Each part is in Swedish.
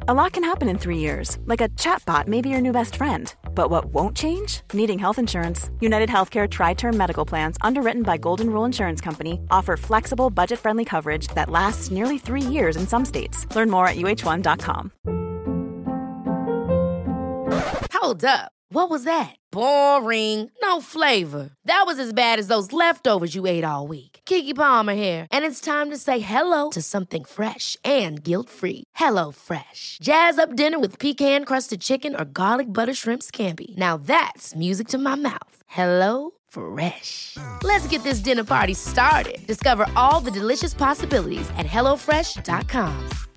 A lot can happen in 3 years, like a chatbot may be your new best friend. But what won't change? Needing health insurance. United Healthcare Tri-Term Medical Plans, underwritten by Golden Rule Insurance Company, offer flexible, budget-friendly coverage that lasts nearly 3 years in some states. Learn more at uh1.com. Hold up. What was that? Boring. No flavor. That was as bad as those leftovers you ate all week. Keke Palmer here, and it's time to say hello to something fresh and guilt-free. Hello Fresh. Jazz up dinner with pecan-crusted chicken or garlic butter shrimp scampi. Now that's music to my mouth. Hello Fresh. Let's get this dinner party started. Discover all the delicious possibilities at hellofresh.com.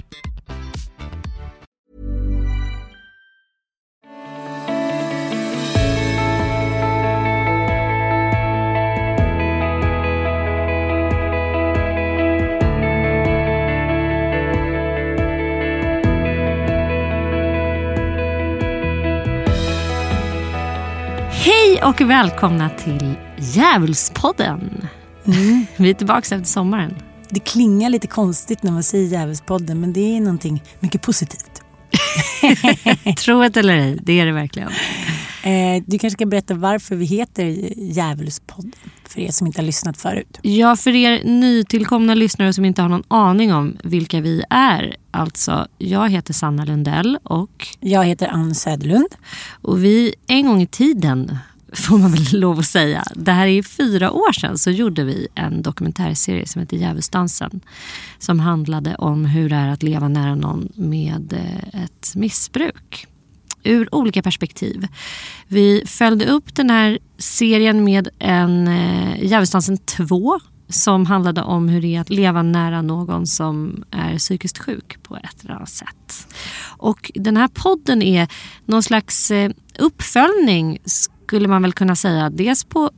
Hej och välkomna till Djävulspodden. Vi är tillbaka efter sommaren. Det klingar lite konstigt när man säger Djävulspodden, men det är någonting mycket positivt. Tro det eller ej, det är det verkligen. Du kanske ska berätta varför vi heter Djävulspodden, för er som inte har lyssnat förut. Ja, för er nytillkomna lyssnare som inte har någon aning om vilka vi är. Alltså, jag heter Sanna Lundell och... Jag heter Ann Söderlund. Och vi, en gång i tiden, får man väl lov att säga, det här är 4 år sedan, så gjorde vi en dokumentärserie som heter Djävulsdansen, som handlade om hur det är att leva nära någon med ett missbruk. Ur olika perspektiv. Vi följde upp den här serien med en Djävulsdansen 2 som handlade om hur det är att leva nära någon som är psykiskt sjuk på ett eller annat sätt. Och den här podden är någon slags uppföljning, skulle man väl kunna säga, dels på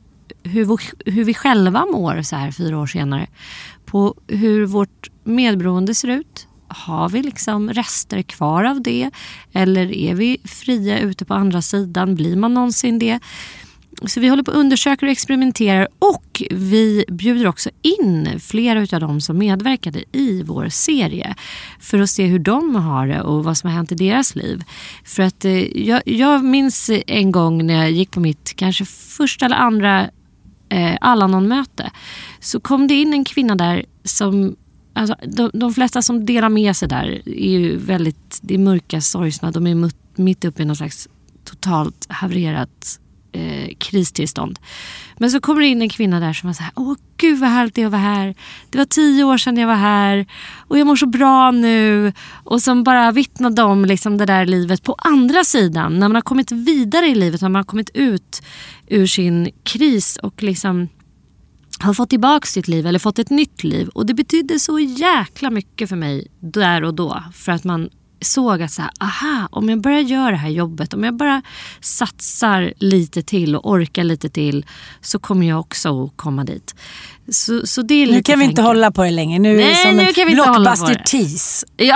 hur vi själva mår så här 4 år senare, på hur vårt medberoende ser ut. Har vi liksom rester kvar av det? Eller är vi fria ute på andra sidan? Blir man någonsin det? Så vi håller på att undersöka och experimenterar. Och vi bjuder också in flera av dem som medverkade i vår serie. För att se hur de har det och vad som har hänt i deras liv. För att jag minns en gång när jag gick på mitt kanske första eller andra Alanon-möte. Så kom det in en kvinna där som... Alltså, de flesta som delar med sig där är ju väldigt, det är mörka, sorgsna. De är mitt uppe i någon slags totalt havererat kristillstånd. Men så kommer det in en kvinna där som var så här: åh gud vad härligt det är att vara här. Det var 10 år sedan jag var här och jag mår så bra nu. Och som bara vittnade om liksom det där livet på andra sidan. När man har kommit vidare i livet, när man har kommit ut ur sin kris och liksom har fått tillbaka sitt liv eller fått ett nytt liv. Och det betydde så jäkla mycket för mig där och då. För att man såg att så här, aha, om jag börjar göra det här jobbet, om jag bara satsar lite till och orkar lite till, så kommer jag också att komma dit. Så det är lite. Nu kan vi inte hålla på det längre. Nu är det som en blockbuster-tease. Ja.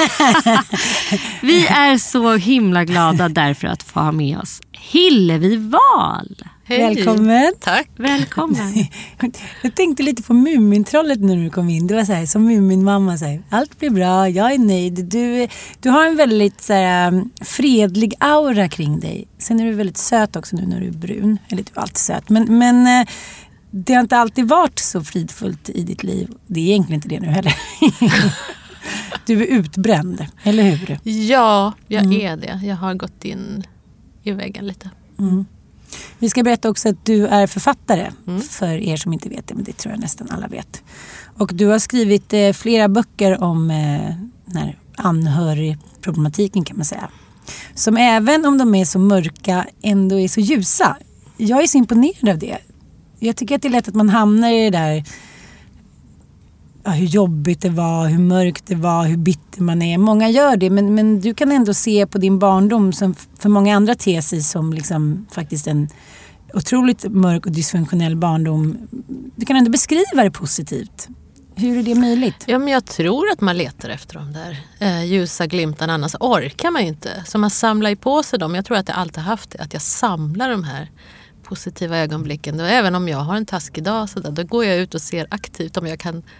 Vi är så himla glada därför att få ha med oss Hillevi Wahl. Hej. Välkommen. Tack. Välkommen. Jag tänkte lite på Mumintrollet när du kom in. Det var så här, som Muminmamma säger, allt blir bra, jag är nöjd. Du har en väldigt så här, fredlig aura kring dig. Sen är du väldigt söt också nu när du är brun. Eller du är alltid söt. Men det har inte alltid varit så fridfullt i ditt liv. Det är egentligen inte det nu heller. Du är utbränd, eller hur? Ja, jag är det. Jag har gått in i väggen lite. Mm. Vi ska berätta också att du är författare, för er som inte vet det, men det tror jag nästan alla vet. Och du har skrivit flera böcker om när anhörigproblematiken, kan man säga. Som även om de är så mörka ändå är så ljusa. Jag är så imponerad av det. Jag tycker att det är lätt att man hamnar i det där, hur jobbigt det var, hur mörkt det var, hur bitter man är. Många gör det, men du kan ändå se på din barndom som för många andra teser som liksom faktiskt en otroligt mörk och dysfunktionell barndom. Du kan ändå beskriva det positivt. Hur är det möjligt? Ja, men jag tror att man letar efter de där ljusa glimtarna, annars orkar man ju inte. Så man samlar ju på sig dem. Jag tror att jag alltid haft det, att jag samlar de här positiva ögonblicken. Och även om jag har en taskig dag så där, då går jag ut och ser aktivt om jag kan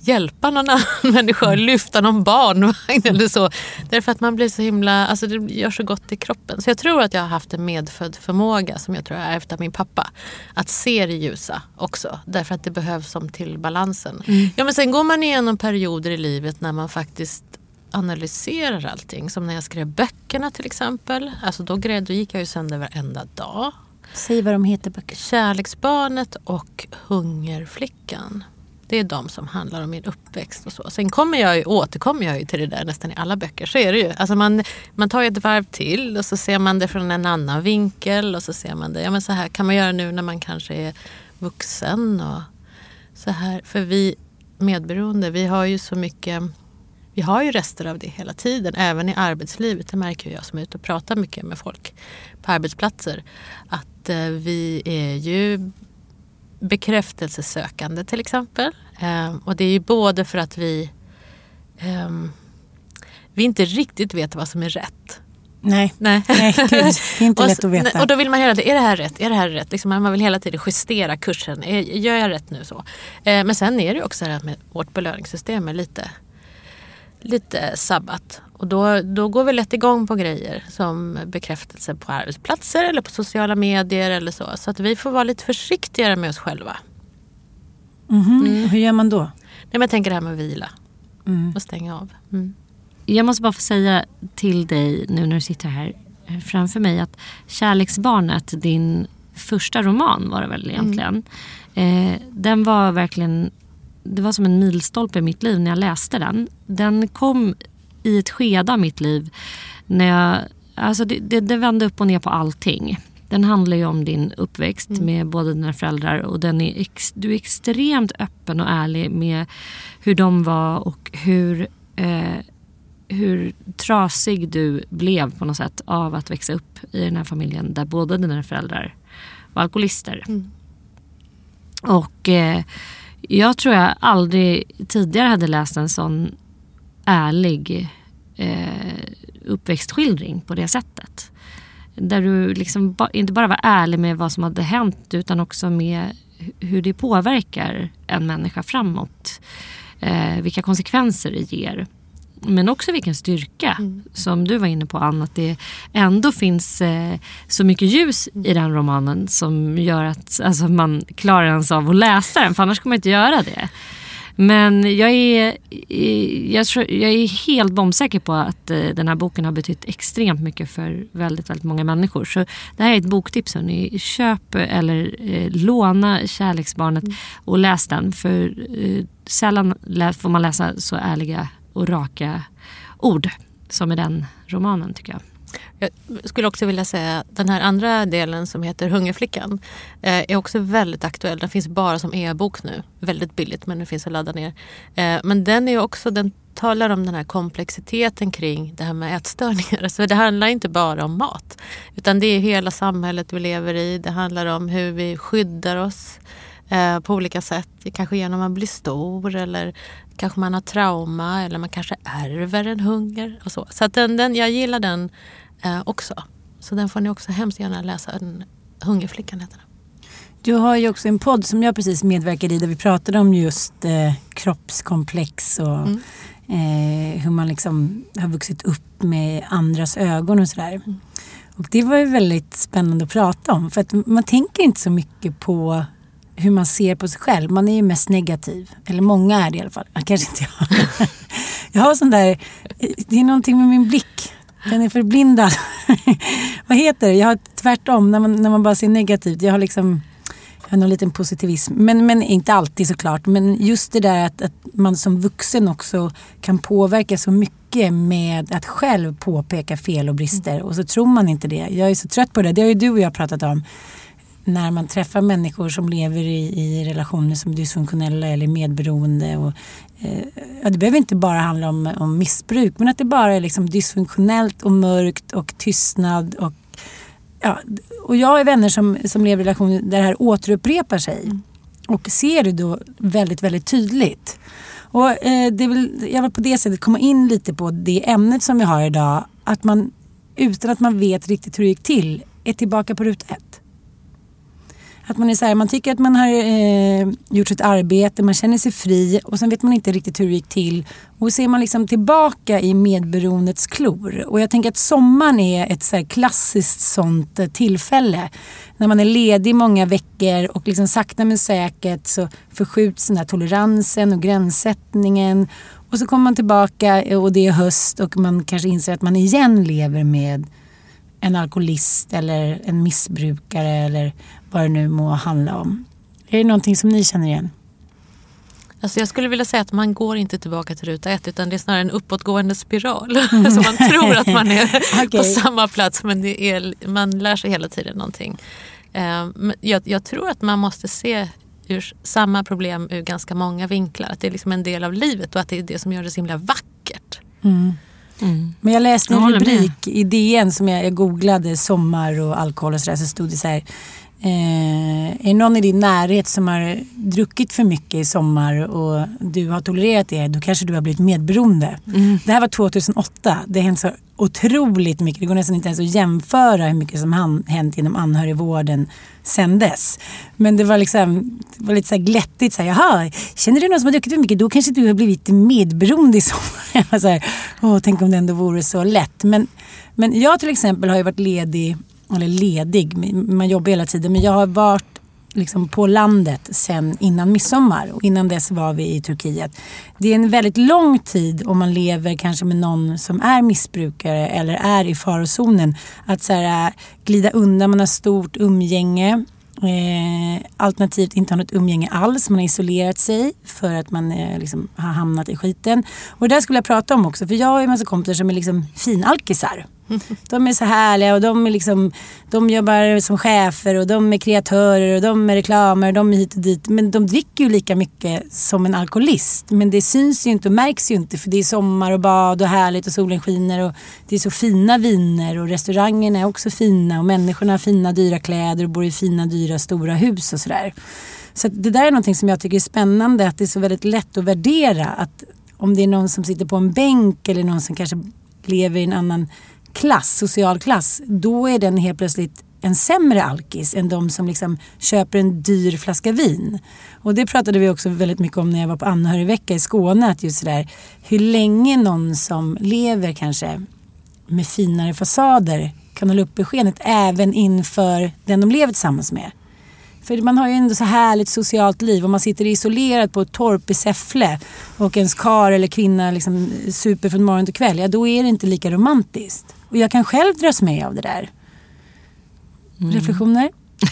hjälpa någon annan människa, lyfta någon barnvagn eller så. Därför att man blir så himla, alltså det gör så gott i kroppen. Så jag tror att jag har haft en medfödd förmåga som jag tror jag ärvt av min pappa. Att se det ljusa också. Därför att det behövs som till balansen. Ja, men sen går man igenom perioder i livet när man faktiskt analyserar allting. Som när jag skrev böckerna till exempel. Alltså då gick jag ju sönder varenda dag. Säg vad de heter böcker. Kärleksbarnet och Hungerflickan. Det är de som handlar om min uppväxt och så. Sen återkommer jag ju till det där nästan i alla böcker. Så är det ju. Alltså man tar ett varv till och så ser man det från en annan vinkel. Och så ser man det. Ja, men så här kan man göra nu när man kanske är vuxen. Och så här. För vi medberoende, vi har ju så mycket... Vi har ju rester av det hela tiden, även i arbetslivet. Det märker jag som är ute och pratar mycket med folk på arbetsplatser. Att vi är ju bekräftelsesökande till exempel. Och det är ju både för att vi inte riktigt vet vad som är rätt. Nej, gud, det är inte lätt att veta. Och då vill man hela tiden, är det här rätt? Liksom, man vill hela tiden justera kursen. Gör jag rätt nu så? Men sen är det ju också det här med vårt belöningssystem är lite sabbat. Och då går vi lätt igång på grejer som bekräftelse på arbetsplatser eller på sociala medier eller så. Så att vi får vara lite försiktigare med oss själva. Hur gör man då? Nej, men jag tänker det här med att vila och stänga av. Jag måste bara få säga till dig nu när du sitter här framför mig att Kärleksbarnet, din första roman var det väl egentligen. Den var verkligen... Det var som en milstolpe i mitt liv när jag läste den. Den kom i ett skede av mitt liv när det vände upp och ner på allting. Den handlar ju om din uppväxt med båda dina föräldrar och du är extremt öppen och ärlig med hur de var och hur trasig du blev på något sätt av att växa upp i den här familjen där båda dina föräldrar var alkoholister. Och jag tror jag aldrig tidigare hade läst en sån ärlig uppväxtskildring på det sättet. Där du liksom inte bara var ärlig med vad som hade hänt utan också med hur det påverkar en människa framåt. Vilka konsekvenser det ger. Men också vilken styrka som du var inne på, Anna, att det ändå finns så mycket ljus i den romanen som gör att man klarar ens av att läsa den, för annars kommer man inte göra det. Men jag är helt bombsäker på att den här boken har betytt extremt mycket för väldigt, väldigt många människor. Så det här är ett boktips. Ni köp eller låna Kärleksbarnet och läs den. För sällan får man läsa så ärliga och raka ord som i den romanen, tycker jag. Jag skulle också vilja säga att den här andra delen som heter Hungerflickan är också väldigt aktuell. Den finns bara som e-bok nu. Väldigt billigt, men den finns att ladda ner. Men den talar om den här komplexiteten kring det här med ätstörningar. Så det handlar inte bara om mat, utan det är hela samhället vi lever i. Det handlar om hur vi skyddar oss på olika sätt. Kanske genom att man blir stor eller kanske man har trauma eller man kanske ärver en hunger och så. Så att jag gillar den också. Så den får ni också hemskt gärna läsa. Hungerflickan heter den. Du har ju också en podd som jag precis medverkade i där vi pratade om just kroppskomplex och hur man liksom har vuxit upp med andras ögon och sådär. Och det var ju väldigt spännande att prata om, för att man tänker inte så mycket på hur man ser på sig själv. Man är ju mest negativ. Eller många är det i alla fall. Kanske inte jag. Jag har sån där... Det är någonting med min blick. Den är förblindad. Vad heter det? Jag har tvärtom. När man bara ser negativt. Jag har någon liten positivism. Men inte alltid såklart. Men just det där att man som vuxen också kan påverka så mycket med att själv påpeka fel och brister. Och så tror man inte det. Jag är så trött på det. Det har ju du och jag pratat om. När man träffar människor som lever i relationer som är dysfunktionella eller medberoende. Och, det behöver inte bara handla om missbruk, men att det bara är liksom dysfunktionellt och mörkt och tystnad. Och jag är vänner som lever i relationer där det här återupprepar sig. Och ser det då väldigt, väldigt tydligt. Och jag vill på det sättet komma in lite på det ämnet som vi har idag. Att man, utan att man vet riktigt hur det gick till, är tillbaka på ruta 1. Att man är så här, man tycker att man har gjort sitt arbete, man känner sig fri och sen vet man inte riktigt hur det gick till. Och så är man liksom tillbaka i medberoendets klor. Och jag tänker att sommaren är ett så här klassiskt sånt tillfälle. När man är ledig många veckor och liksom sakta men säkert så förskjuts den här toleransen och gränssättningen. Och så kommer man tillbaka och det är höst och man kanske inser att man igen lever med en alkoholist eller en missbrukare eller vad det nu må handla om. Är det någonting som ni känner igen? Alltså jag skulle vilja säga att man går inte tillbaka till ruta 1 utan det är snarare en uppåtgående spiral. Så man tror att man är på samma plats men man lär sig hela tiden någonting. Jag tror att man måste se ur samma problem ur ganska många vinklar. Att det är liksom en del av livet och att det är det som gör det så himla vackert. Men jag läste en rubrik i DN som jag googlade sommar och alkohol och sådär, så stod det så här: är någon i din närhet som har druckit för mycket i sommar och du har tolererat det, då kanske du har blivit medberoende. Det här var 2008. Det har hänt så otroligt mycket. Det går nästan inte ens att jämföra hur mycket som hänt inom anhörigvården sen dess. Men det var liksom, det var lite så här glättigt. Så här, jaha, känner du någon som har druckit för mycket? Då kanske du har blivit medberoende i sommar. Jag var så här, tänk om det ändå vore så lätt. Men jag till exempel har ju varit ledig, man jobbar hela tiden, men jag har varit liksom på landet sen innan midsommar och innan dess var vi i Turkiet. Det är en väldigt lång tid om man lever kanske med någon som är missbrukare eller är i farozonen att så här, glida undan, man har stort umgänge, alternativt inte har något umgänge alls, man har isolerat sig för att man liksom har hamnat i skiten. Och det där skulle jag prata om också, för jag har en massa kompisar som är liksom finalkisar. De är så härliga och de är liksom, de jobbar som chefer och de är kreatörer och de är reklamer och de är hit och dit, men de dricker ju lika mycket som en alkoholist, men det syns ju inte och märks ju inte, för det är sommar och bad och härligt och solen skiner och det är så fina viner och restaurangerna är också fina och människorna har fina dyra kläder och bor i fina dyra stora hus och sådär. Så det där är någonting som jag tycker är spännande, att det är så väldigt lätt att värdera, att om det är någon som sitter på en bänk eller någon som kanske lever i en annan klass, social klass, då är den helt plötsligt en sämre alkis än de som liksom köper en dyr flaska vin. Och det pratade vi också väldigt mycket om när jag var på anhörigvecka i Skåne, att just sådär, hur länge någon som lever kanske med finare fasader kan hålla uppe skenet även inför den de lever tillsammans med. För man har ju ändå så härligt socialt liv och man sitter isolerad på ett torp i Säffle och ens kar eller kvinna liksom super från morgon till kväll, ja då är det inte lika romantiskt. Och jag kan själv dras med av det där. Reflektioner?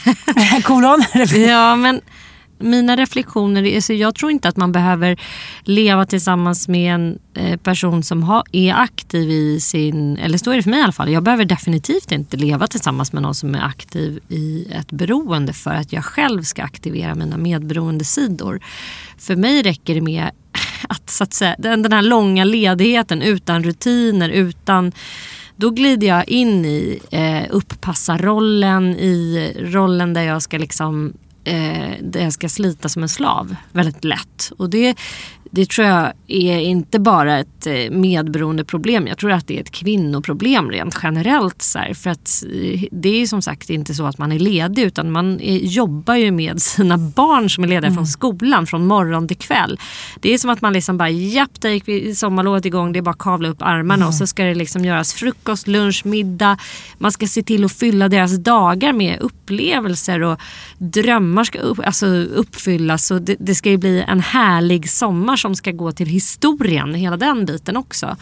Kolon? Ja, men mina reflektioner, alltså jag tror inte att man behöver leva tillsammans med en person som är aktiv i sin, eller så är det för mig i alla fall, jag behöver definitivt inte leva tillsammans med någon som är aktiv i ett beroende för att jag själv ska aktivera mina medberoende sidor. För mig räcker det med att, så att säga, den här långa ledigheten utan rutiner, utan, då glider jag in i upppassarrollen, i rollen där jag ska liksom där jag ska slita som en slav väldigt lätt. Och det tror jag är inte bara ett medberoende problem. Jag tror att det är ett kvinnoproblem rent generellt. Så här, för att det är som sagt inte så att man är ledig, utan man jobbar ju med sina barn som är lediga från skolan från morgon till kväll. Det är som att man liksom bara, där gick sommarlovet igång, det är bara kavla upp armarna och så ska det liksom göras frukost, lunch, middag. Man ska se till att fylla deras dagar med upplevelser och drömmar ska uppfyllas. Så det ska ju bli en härlig sommar som ska gå till historien, hela den biten också.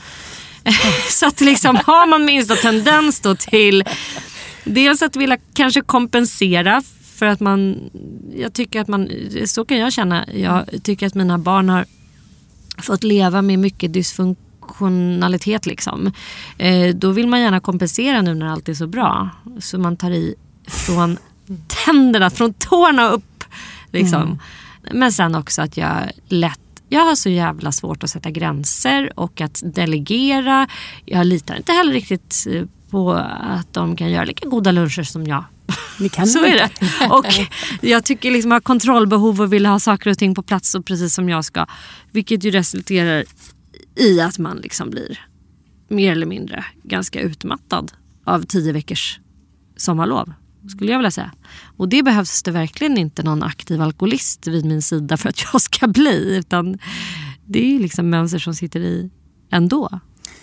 Så att liksom har man minsta tendens då till dels att vilja kanske kompensera för att jag tycker att så kan jag känna, jag tycker att mina barn har fått leva med mycket dysfunktionalitet liksom. Då vill man gärna kompensera nu när allt är så bra. Så man tar i från tänderna, från tårna upp liksom. Men sen också att jag har så jävla svårt att sätta gränser och att delegera. Jag litar inte heller riktigt på att de kan göra lika goda luncher som jag. Så är det. Och jag tycker liksom jag har kontrollbehov och vill ha saker och ting på plats och precis som jag ska. Vilket ju resulterar i att man liksom blir mer eller mindre ganska utmattad av 10 veckors sommarlov. skulle jag vilja säga. Och det behövs det verkligen inte någon aktiv alkoholist vid min sida för att jag ska bli. Utan det är liksom mönster som sitter i ändå.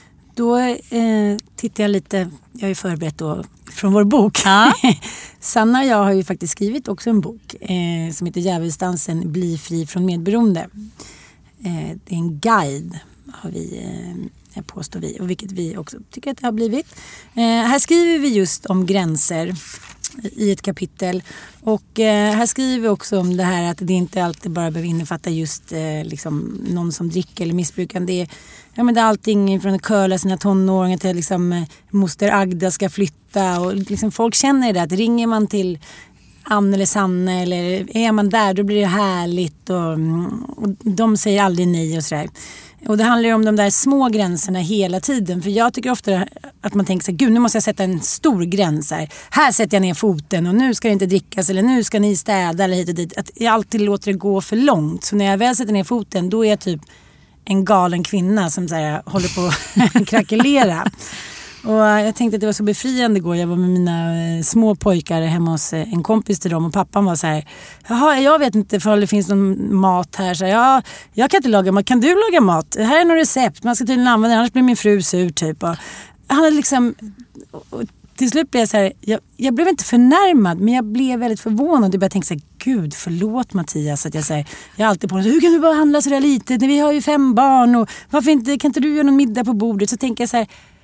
Då tittar jag lite, jag har ju förberett då från vår bok. Ja. Sanna och jag har ju faktiskt skrivit också en bok som heter Djävulsdansen, bli fri från medberoende. Det är en guide har vi, påstår vi, och vilket vi också tycker att det har blivit. Här skriver vi just om gränser i ett kapitel, och här skriver vi också om det här att det inte alltid bara behöver innefatta just liksom någon som dricker eller missbrukar. Det är allting från att curla sina tonåringar till liksom moster Agda ska flytta, och liksom folk känner det att ringer man till Ann eller Sanne eller är man där, då blir det härligt, och de säger aldrig nej och sådär. Och det handlar ju om de där små gränserna hela tiden. För jag tycker ofta att man tänker så här, gud, nu måste jag sätta en stor gräns här. Här sätter jag ner foten, och nu ska det inte drickas, eller nu ska ni städa eller hit och dit. Att jag alltid låter det gå för långt. Så när jag väl sätter ner foten, då är jag typ en galen kvinna som så här, håller på att krackelera. Och jag tänkte att det var så befriande igår. Jag var med mina små pojkar hemma hos en kompis till dem, och pappan var så här: jaha, jag vet inte för det finns någon mat här. Så ja, jag kan inte laga mat. Kan du laga mat? Här är något recept. Man ska tydligen använda det, annars blir min fru sur typ. Och han hade liksom... Och till slut blev jag så här, jag blev inte förnärmad, men jag blev väldigt förvånad. Jag började tänka så här, gud, förlåt Mattias att jag säger, jag är alltid på hur kan du bara handla så där lite? Vi har ju 5 barn, och varför inte, kan inte du göra någon middag på bordet? Så tänker jag så här,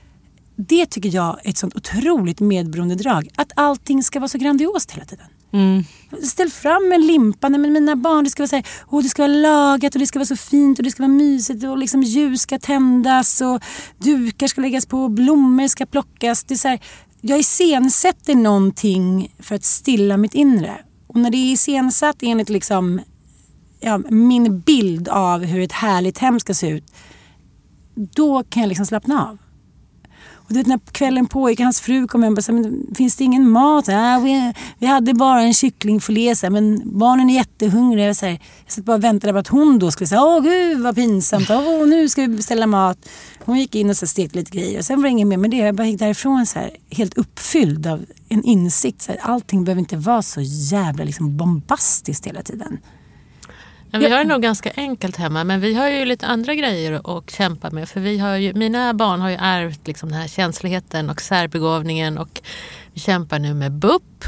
det tycker jag är ett sånt otroligt medberoende drag. Att allting ska vara så grandiost hela tiden. Ställ fram en limpa med mina barn. Det ska vara så här, det ska vara lagat, och det ska vara så fint, och det ska vara mysigt, och liksom ljus ska tändas, och dukar ska läggas på, och blommor ska plockas. Det är så här, jag iscensätter någonting för att stilla mitt inre. Och när det är iscensatt enligt liksom, min bild av hur ett härligt hem ska se ut, då kan jag liksom slappna av. Och det, när kvällen pågick, hans fru kom hem och sa, men finns det ingen mat? Vi hade bara en kycklingfilé, men barnen är jättehungriga. Jag satt bara och väntade på att hon då skulle säga, åh gud vad pinsamt, nu ska vi beställa mat. Hon gick in och så stekte lite grejer, och sen var det ingen mer med det. Jag bara gick därifrån så här, helt uppfylld av en insikt. Så här, allting behöver inte vara så jävla liksom bombastiskt hela tiden. Men vi har det nog ganska enkelt hemma, men vi har ju lite andra grejer att kämpa med. För mina barn har ju ärvt liksom den här känsligheten och särbegåvningen, och vi kämpar nu med BUP.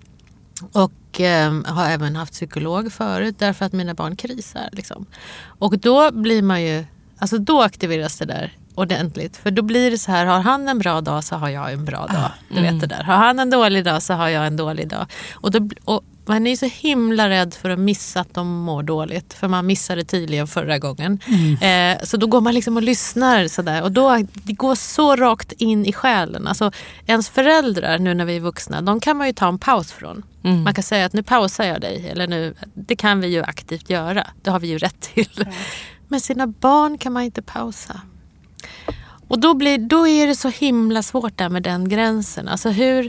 Och har även haft psykolog förut, därför att mina barn krisar. Liksom. Och då blir man ju, alltså då aktiveras det där ordentligt. För då blir det så här, har han en bra dag så har jag en bra dag. Du vet det där. Har han en dålig dag så har jag en dålig dag. Och man är så himla rädd för att missa att de mår dåligt. För man missade tydligen förra gången. Så då går man liksom och lyssnar sådär. Och det går så rakt in i själen. Alltså ens föräldrar nu när vi är vuxna, de kan man ju ta en paus från. Man kan säga att nu pausar jag dig. Eller nu, det kan vi ju aktivt göra. Det har vi ju rätt till. Men sina barn kan man inte pausa. Och då är det så himla svårt där med den gränsen. Alltså hur...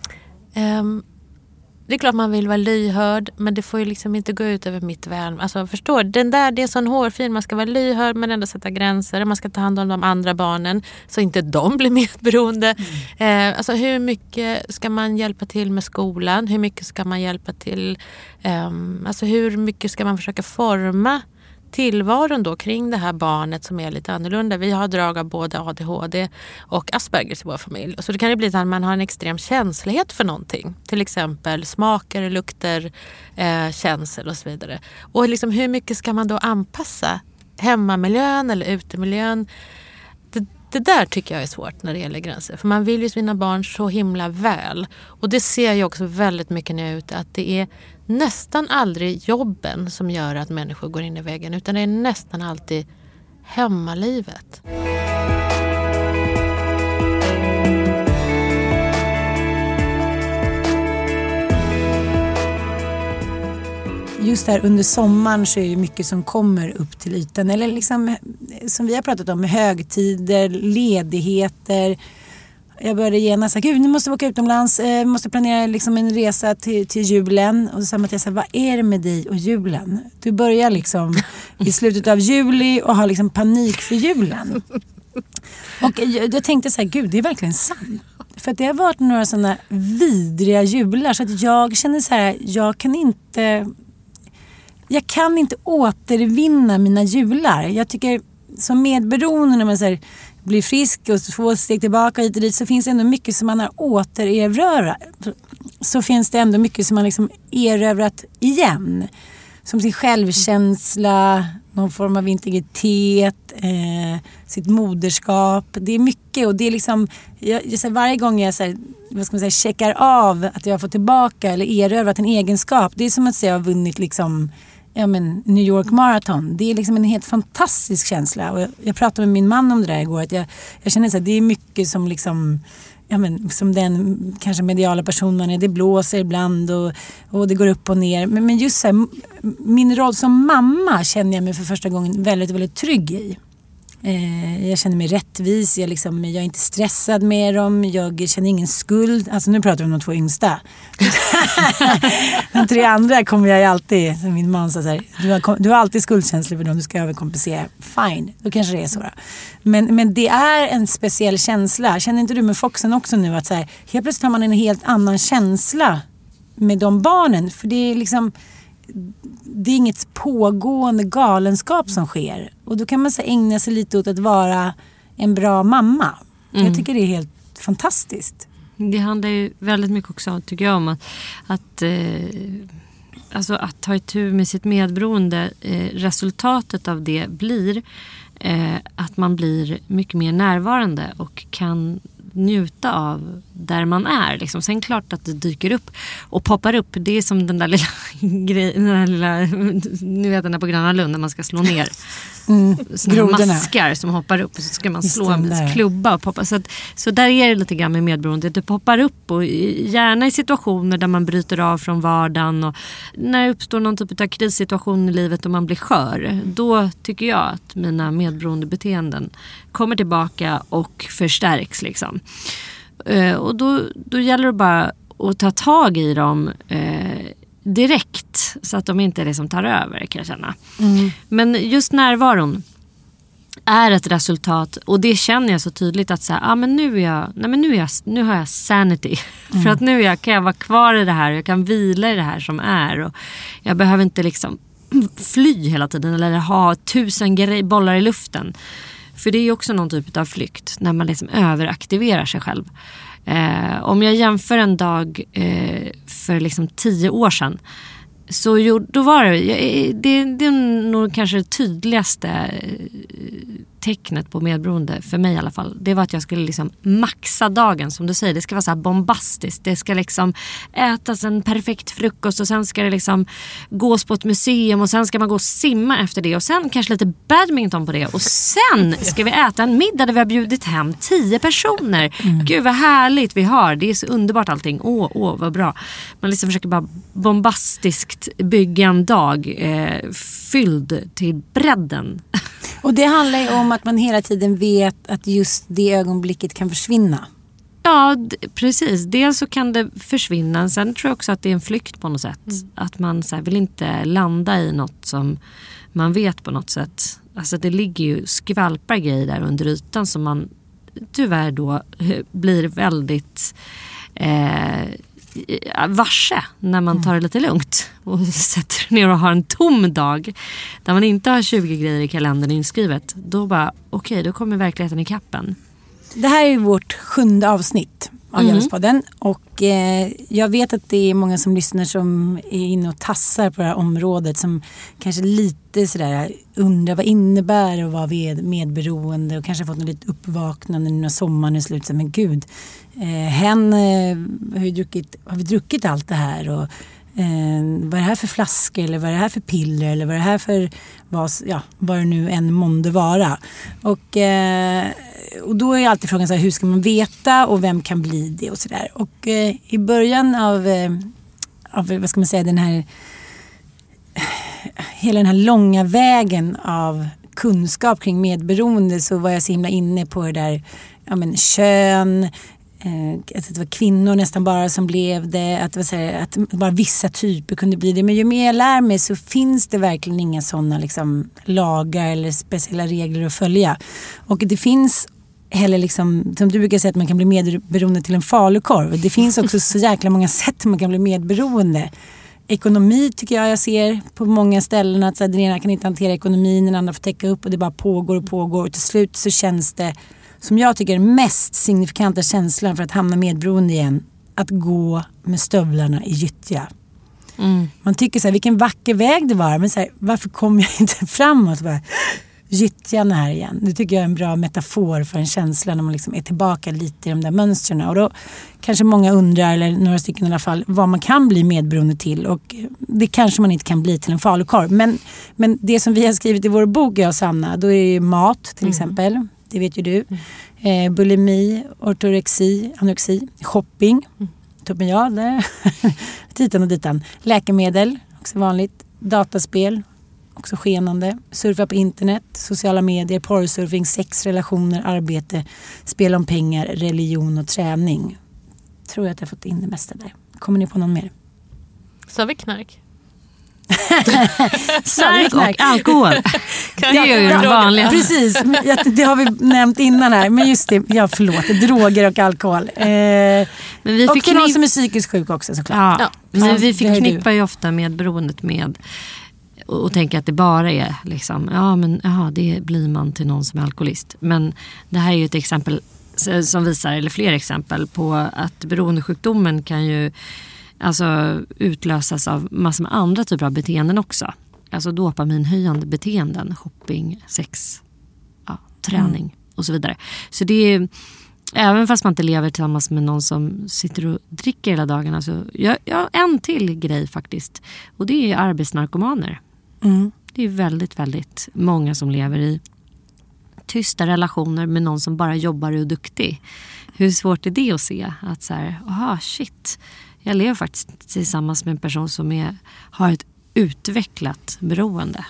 det är klart man vill vara lyhörd, men det får ju liksom inte gå ut över mitt väl. Alltså förstår, det är en sån hårfin, man ska vara lyhörd men ändå sätta gränser. Man ska ta hand om de andra barnen så inte de blir medberoende. Alltså hur mycket ska man hjälpa till med skolan? Hur mycket ska man hjälpa till? Alltså hur mycket ska man försöka forma tillvaron då kring det här barnet som är lite annorlunda. Vi har drag av både ADHD och Aspergers i vår familj. Så det kan ju bli att man har en extrem känslighet för någonting. Till exempel smaker, lukter, känsel och så vidare. Och liksom hur mycket ska man då anpassa hemmamiljön eller utemiljön? Det där tycker jag är svårt när det gäller gränser. För man vill ju sina barn så himla väl. Och det ser jag också väldigt mycket när jag är ute. Att det är nästan aldrig jobben som gör att människor går in i väggen. Utan det är nästan alltid hemmalivet. Just där under sommaren så är det mycket som kommer upp till ytan. Eller liksom, som vi har pratat om, högtider, ledigheter. Jag började genast säga, gud, nu måste vi åka utomlands. Vi måste planera liksom en resa till julen. Och så sa Mattias, vad är det med dig och julen? Du börjar liksom i slutet av juli och har liksom panik för julen. Och jag tänkte så här, gud, det är verkligen sant. För att det har varit några sådana vidriga jular så att jag känner så här, jag kan inte återvinna mina jular. Jag tycker som medberoende när man så här, blir frisk och får steg tillbaka hit och dit, så finns det ändå mycket som man har återerövrat. Så finns det ändå mycket som man liksom erövrat igen. Som sin självkänsla, någon form av integritet, sitt moderskap. Det är mycket och det är liksom, varje gång jag så här, vad ska man säga, checkar av att jag får tillbaka eller erövrat en egenskap. Det är som att säga jag har vunnit liksom, New York Marathon. Det är liksom en helt fantastisk känsla. Och jag pratade med min man om det där igår. Att jag känner så här, det är mycket som liksom, som den kanske mediala person man är. Det blåser ibland och det går upp och ner. Men just så här, min roll som mamma känner jag mig för första gången väldigt, väldigt trygg i. Jag känner mig rättvis, jag är inte stressad med dem, jag känner ingen skuld. Alltså nu pratar vi om de 2 yngsta. De 3 andra kommer jag alltid, som min man sa så här, du har alltid skuldkänsla för dem, du ska överkompensera. Fine, då kanske det är så då. Men det är en speciell känsla. Känner inte du med Foxen också nu att så här, helt plötsligt har man en helt annan känsla med de barnen, för det är liksom, det är inget pågående galenskap som sker. Och då kan man så ägna sig lite åt att vara en bra mamma. Jag tycker det är helt fantastiskt. Det handlar ju väldigt mycket också, tycker jag, om att ta itu med sitt medberoende. Resultatet av det blir att man blir mycket mer närvarande och kan njuta av där man är. Liksom. Sen klart att det dyker upp och poppar upp. Det är som den där lilla grejen, ni vet den där på Gröna Lund när man ska slå ner maskar som hoppar upp och så ska man slå med klubba och poppa. Så där är det lite grann med medberoende. Det poppar upp och gärna i situationer där man bryter av från vardagen och när det uppstår någon typ av krissituation i livet och man blir skör. Då tycker jag att mina medberoende beteenden kommer tillbaka och förstärks liksom. Och då gäller det bara att ta tag i dem direkt så att de inte liksom tar över, kan jag känna. Men just närvaron är ett resultat och det känner jag så tydligt att säga, men nu har jag sanity. För att nu kan jag vara kvar i det här, jag kan vila i det här som är och jag behöver inte liksom fly hela tiden eller ha 1000 bollar i luften. För det är ju också någon typ av flykt när man liksom överaktiverar sig själv. Om jag jämför en dag för liksom 10 år sedan så då var det är nog kanske det tydligaste tecknet på medberoende för mig i alla fall. Det var att jag skulle liksom maxa dagen, som du säger. Det ska vara så här bombastiskt. Det ska liksom ätas en perfekt frukost och sen ska det liksom gås på ett museum och sen ska man gå och simma efter det och sen kanske lite badminton på det och sen ska vi äta en middag där vi har bjudit hem 10 personer. Gud vad härligt vi har. Det är så underbart allting. Åh vad bra. Man liksom försöker bara bombastiskt bygga en dag fylld till bredden. Och det handlar ju om att man hela tiden vet att just det ögonblicket kan försvinna. Ja, precis. Dels så kan det försvinna. Sen tror jag också att det är en flykt på något sätt. Att man så här, vill inte landa i något som man vet på något sätt. Alltså det ligger ju skvalpar grejer där under ytan som man tyvärr då blir väldigt varse när man tar det lite lugnt och sätter ner och har en tom dag där man inte har 20 grejer i kalendern inskrivet. Då bara, okej, då kommer verkligheten i kappen. Det här är ju vårt 7:e avsnitt av Djävulspodden och jag vet att det är många som lyssnar som är inne och tassar på det här området som kanske lite sådär undrar vad innebär och vad vi är medberoende och kanske fått något lite uppvaknande när sommaren är slut. Men gud, har vi druckit allt det här och vad är det här för flaskor eller vad är det här för piller eller vad är det här för vad det nu än månde vara. Och då är alltid frågan så här, hur ska man veta och vem kan bli det och sådär. Och i början av vad ska man säga, hela den här långa vägen av kunskap kring medberoende så var jag så himla inne på det där kön, att det var kvinnor nästan bara som blev det, att det var så här, att bara vissa typer kunde bli det. Men ju mer jag lär mig så finns det verkligen inga sådana liksom lagar eller speciella regler att följa. Och det finns heller liksom, som du brukar säga, att man kan bli medberoende till en falukorv. Det finns också så jäkla många sätt man kan bli medberoende. Ekonomi tycker jag ser på många ställen att så här, den ena kan inte hantera ekonomin, den andra får täcka upp och det bara pågår och pågår. Och till slut så känns det, som jag tycker, den mest signifikanta känslan för att hamna medberoende igen, att gå med stövlarna i gyttja. Man tycker så här, vilken vacker väg det var, men så här, varför kom jag inte framåt? Gyttjan här igen. Det tycker jag är en bra metafor för en känsla när man liksom är tillbaka lite i de där mönstren. Och då kanske många undrar, eller några stycken i alla fall, vad man kan bli medberoende till. Och det kanske man inte kan bli till en falukorv. Men det som vi har skrivit i vår bok, jag och Sanna, då är det mat till exempel. Det vet ju du. Bulimi, ortorexi, anorexi, shopping. Toppen jag där. Titan och ditan. Läkemedel, också vanligt. Dataspel, också skenande. Surfa på internet, sociala medier, porrsurfing, sex, relationer, arbete, spel om pengar, religion och träning. Tror jag att jag har fått in det mesta där. Kommer ni på någon mer? Sa vi knark? Knark och alkohol. Det är ju det vanliga. Precis, det har vi nämnt innan här. Men just det, förlåt, droger och alkohol. Men vi och någon som är psykiskt sjuk också såklart. Ja. Men vi förknippar ju ofta med beroendet med och tänker att det bara är liksom, det blir man till någon som är alkoholist. Men det här är ju ett exempel som visar, eller fler exempel på att beroendesjukdomen kan ju alltså utlösas av massor med andra typer av beteenden också. Alltså dopaminhöjande beteenden, shopping, sex, träning och så vidare. Så det är, även fast man inte lever tillsammans med någon som sitter och dricker hela dagarna, så jag en till grej faktiskt. Och det är arbetsnarkomaner. Det är väldigt, väldigt många som lever i tysta relationer med någon som bara jobbar och är duktig. Hur svårt är det att se? Att så här, shit, jag lever faktiskt tillsammans med en person som har ett utvecklat beroende.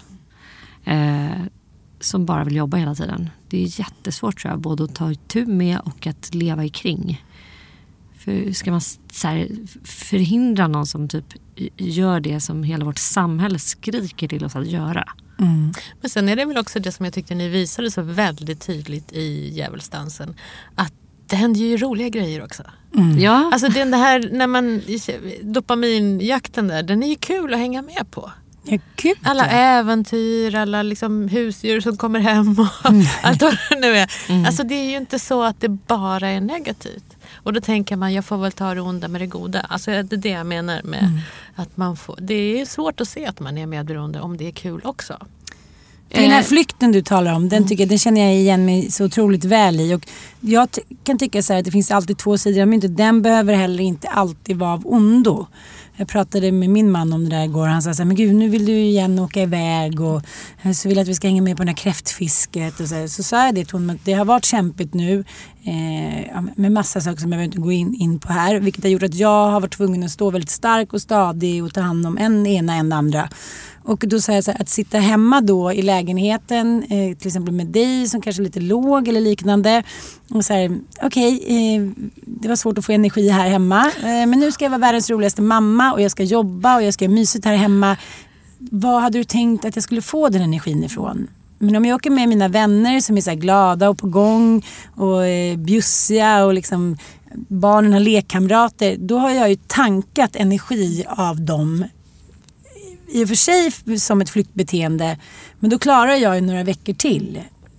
Som bara vill jobba hela tiden. Det är jättesvårt, tror jag, både att ta itu med och att leva i kring. För ska man så här, förhindra någon som typ gör det som hela vårt samhälle skriker till oss att göra? Men sen är det väl också det som jag tyckte ni visade så väldigt tydligt i Djävulsdansen, att det händer ju roliga grejer också. Ja. Alltså det här, när man dopaminjakten där, den är ju kul att hänga med på. Ja, kul. Alla äventyr, alla liksom husdjur som kommer hem och allt vad det nu är. Alltså det är ju inte så att det bara är negativt. Och då tänker man, jag får väl ta det onda med det goda. Alltså det är det jag menar med att man får. Det är svårt att se att man är medberoende om det är kul också. Den här flykten du talar om, den känner jag igen mig så otroligt väl i. Och jag kan tycka så här att det finns alltid två sidor av myntet. Den behöver heller inte alltid vara av ondo. Jag pratade med min man om det där igår. Han sa så här, men gud, nu vill du igen åka iväg och så vill jag att vi ska hänga med på den här kräftfisket. Och så sa jag det till honom, att det har varit kämpigt nu med massa saker som jag vill inte gå in på här. Vilket har gjort att jag har varit tvungen att stå väldigt stark och stadig och ta hand om en ena än andra. Och då sa jag så här, att sitta hemma då i lägenheten, till exempel med dig som kanske är lite låg eller liknande. Och så här, det var svårt att få energi här hemma. Men nu ska jag vara världens roligaste mamma och jag ska jobba och jag ska mysigt här hemma. Vad hade du tänkt att jag skulle få den energin ifrån? Men om jag åker med mina vänner som är så här glada och på gång och bjussiga och liksom barnen har lekkamrater, då har jag ju tankat energi av dem. I och för sig som ett flyktbeteende, men då klarar jag ju några veckor till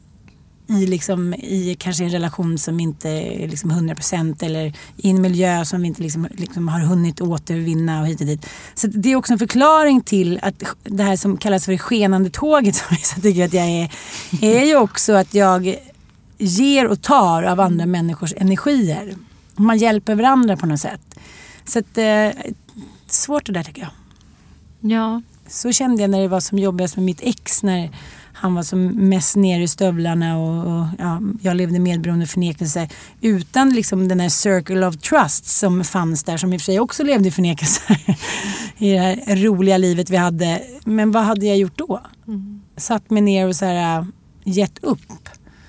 i kanske en relation som inte är liksom 100% eller i en miljö som vi inte liksom har hunnit återvinna och hit och dit. Så det är också en förklaring till att det här som kallas för det skenande tåget, som jag tycker att jag är ju också att jag ger och tar av andra människors energier. Man hjälper varandra på något sätt. Så att svårt det där, tycker jag. Ja. Så kände jag när det var som jobbigast med mitt ex, när han var som mest ner i stövlarna och jag levde medberoende förnekelse utan liksom den här circle of trust som fanns där, som i och för sig också levde i förnekelse i det här roliga livet vi hade. Men vad hade jag gjort då? Satt mig ner och så här gett upp.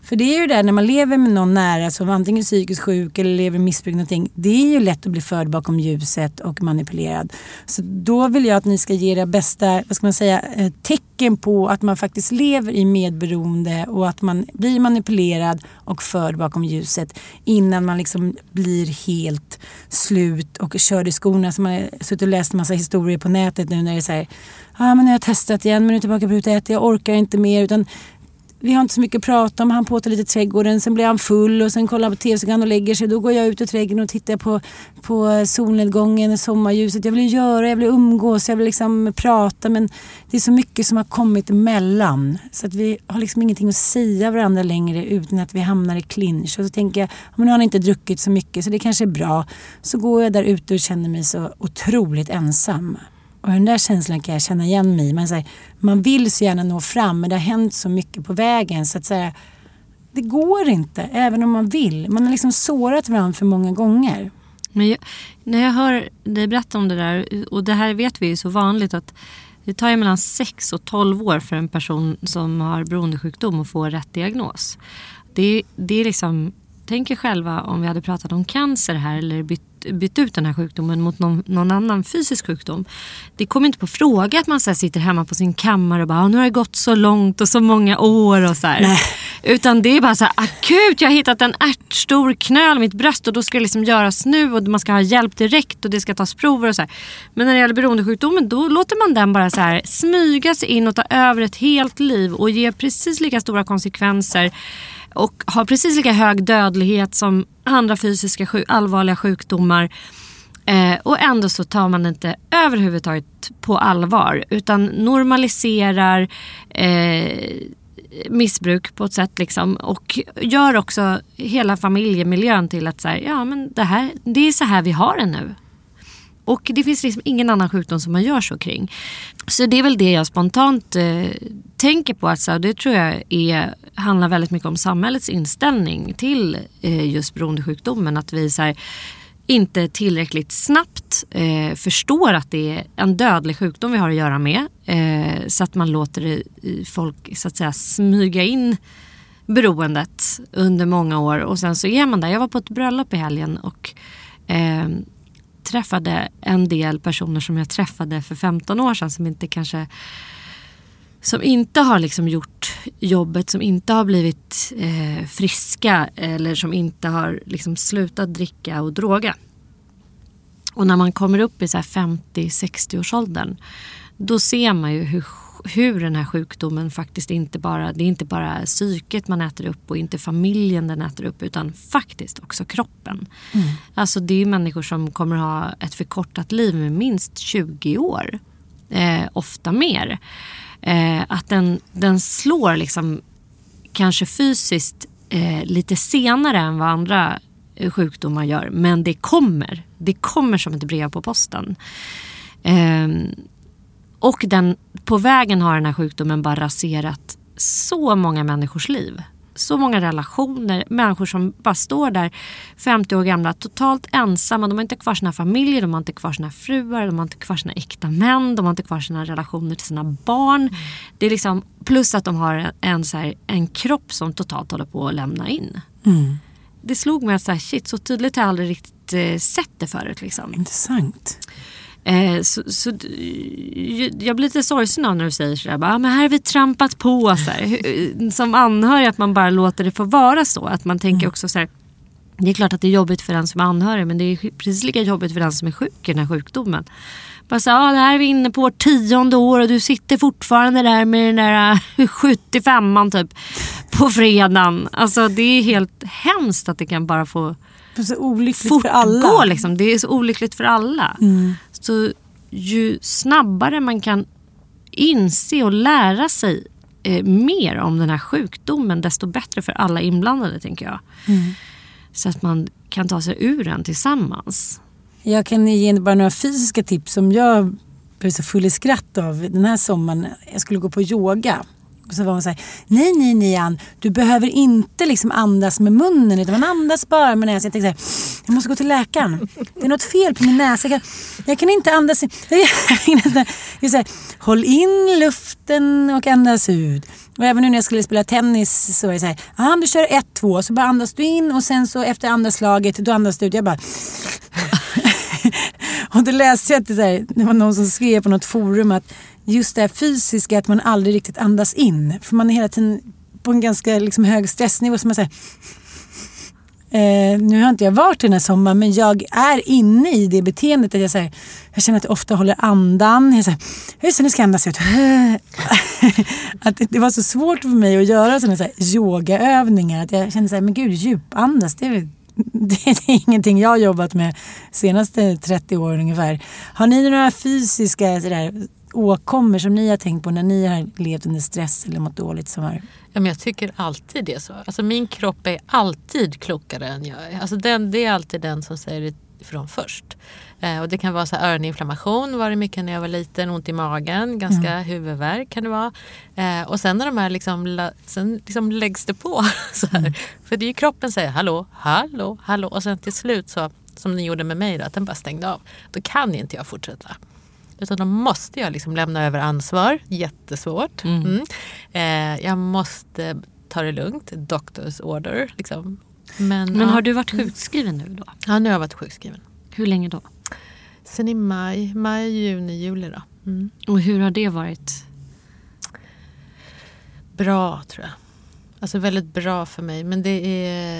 För det är ju där när man lever med någon nära som antingen är psykiskt sjuk eller lever i missbruk någonting. Det är ju lätt att bli förd bakom ljuset och manipulerad. Så då vill jag att ni ska ge era bästa, vad ska man säga, tecken på att man faktiskt lever i medberoende och att man blir manipulerad och förd bakom ljuset innan man liksom blir helt slut och kör i skorna. Som man har suttit och läst en massa historier på nätet nu när det är så här, men jag har testat igen men nu är jag tillbaka på ruta 1, jag orkar inte mer, utan vi har inte så mycket att prata om. Han påtar lite i trädgården, sen blir han full och sen kollar han på tv så kan han och lägger sig. Då går jag ut i trädgården och tittar på solnedgången, sommarljuset. Jag vill umgås, jag vill liksom prata, men det är så mycket som har kommit emellan. Så att vi har liksom ingenting att säga varandra längre utan att vi hamnar i clinch. Och så tänker jag, men nu har han inte druckit så mycket så det kanske är bra. Så går jag där ute och känner mig så otroligt ensam. Och den där känslan kan jag känna igen mig. Man vill så gärna nå fram, men det har hänt så mycket på vägen så att säga, det går inte även om man vill. Man har liksom sårat varandra för många gånger. Men när jag hör dig berätta om det där, och det här vet vi är så vanligt att det tar ju mellan 6 och 12 år för en person som har beroendesjukdom att få rätt diagnos. Det är liksom, tänk er själva om vi hade pratat om cancer här eller bytt ut den här sjukdomen mot någon annan fysisk sjukdom. Det kommer inte på fråga att man så här sitter hemma på sin kammare och bara, nu har det gått så långt och så många år och så här. Nej. Utan det är bara så här, akut, jag har hittat en ärtstor knöl i mitt bröst och då ska det liksom göras nu och man ska ha hjälp direkt och det ska tas prover och så här. Men när det gäller beroendesjukdomen, då låter man den bara så här smyga sig in och ta över ett helt liv och ge precis lika stora konsekvenser och har precis lika hög dödlighet som andra fysiska allvarliga sjukdomar. Och ändå så tar man inte överhuvudtaget på allvar utan normaliserar missbruk på ett sätt liksom, och gör också hela familjemiljön till att så här, ja men det är så här vi har det nu. Och det finns liksom ingen annan sjukdom som man gör så kring. Så det är väl det jag spontant tänker på. Alltså, det tror jag handlar väldigt mycket om samhällets inställning till just beroendesjukdomen. Att vi så här, inte tillräckligt snabbt förstår att det är en dödlig sjukdom vi har att göra med. Så att man låter folk så att säga smyga in beroendet under många år. Och sen så är man där. Jag var på ett bröllop i helgen och träffade en del personer som jag träffade för 15 år sedan som inte har liksom gjort jobbet, som inte har blivit friska eller som inte har liksom slutat dricka och droga. Och när man kommer upp i så här 50-60-årsåldern då ser man ju hur den här sjukdomen faktiskt det är inte bara psyket man äter upp och inte familjen den äter upp utan faktiskt också kroppen. Mm. Alltså det är människor som kommer ha ett förkortat liv med minst 20 år. Ofta mer. Att den slår liksom kanske fysiskt lite senare än vad andra sjukdomar gör. Men det kommer som ett brev på posten. Och på vägen har den här sjukdomen bara raserat så många människors liv. Så många relationer, människor som bara står där 50 år gamla, totalt ensamma. De har inte kvar sina familjer, de har inte kvar sina fruar, de har inte kvar sina äkta män, de har inte kvar sina relationer till sina barn. Mm. Det är liksom, plus att de har en kropp som totalt håller på att lämna in. Mm. Det slog mig att så tydligt har jag aldrig riktigt sett det förut. Liksom. Intressant. Så jag blir lite sorgsen av när du säger sådär, men här har vi trampat på så här. Som anhörig att man bara låter det få vara så, att man tänker också så här, det är klart att det är jobbigt för den som är anhörig, men det är precis lika jobbigt för den som är sjuk i den här sjukdomen. Bara så det här är vi inne på 10:e år och du sitter fortfarande där med den där 75an typ på fredagen. Alltså det är helt hemskt att det kan bara få så olyckligt för alla. Liksom. Det är så olyckligt för alla. Mm. Så ju snabbare man kan inse och lära sig mer om den här sjukdomen, desto bättre för alla inblandade, tänker jag. Mm. Så att man kan ta sig ur den tillsammans. Jag kan ge bara några fysiska tips som jag blev så full i skratt av den här sommaren. Jag skulle gå på yoga. Och så var hon så här, nej Ann, du behöver inte liksom andas med munnen, utan man andas bara med näsan. Jag tänkte så här, jag måste gå till läkaren. Det är något fel på min näsa. Jag kan inte andas. Jag så här, håll in luften och andas ut. Och även nu när jag skulle spela tennis så är det så här, du kör 1-2, så bara andas du in och sen så efter andaslaget då andas du ut. Jag bara... Och då läste jag att det var någon som skrev på något forum att just det här fysiska, att man aldrig riktigt andas in. För man är hela tiden på en ganska liksom hög stressnivå som man säger. Nu har inte jag varit den här sommaren, men jag är inne i det beteendet att jag känner att jag ofta håller andan. Jag säger, just nu ska jag andas ut. Att det var så svårt för mig att göra sådana här yogaövningar. Att jag kände så här, men gud, djupandas, det är ingenting jag har jobbat med senaste 30 år ungefär. Har ni några fysiska åkommor som ni har tänkt på när ni har levt under stress eller mått dåligt som har... Ja, men jag tycker alltid det är så. Alltså min kropp är alltid klokare än jag är. Alltså det är alltid den som säger ifrån först. Och det kan vara så här öroninflammation, var det mycket när jag var liten, ont i magen, ganska huvudvärk kan det vara. Och sen när de här liksom läggs det på så här. För det är ju kroppen säger hallå och sen till slut så, som ni gjorde med mig då, att den bara stängde av. Då kan inte jag fortsätta. Utan då måste jag liksom lämna över ansvar. Jättesvårt. Jag måste ta det lugnt. Doctor's order. Liksom. Men har du varit sjukskriven nu då? Ja, nu har jag varit sjukskriven. Hur länge då? Sen i maj, juni, juli då. Och hur har det varit? Bra tror jag. Alltså väldigt bra för mig. Men det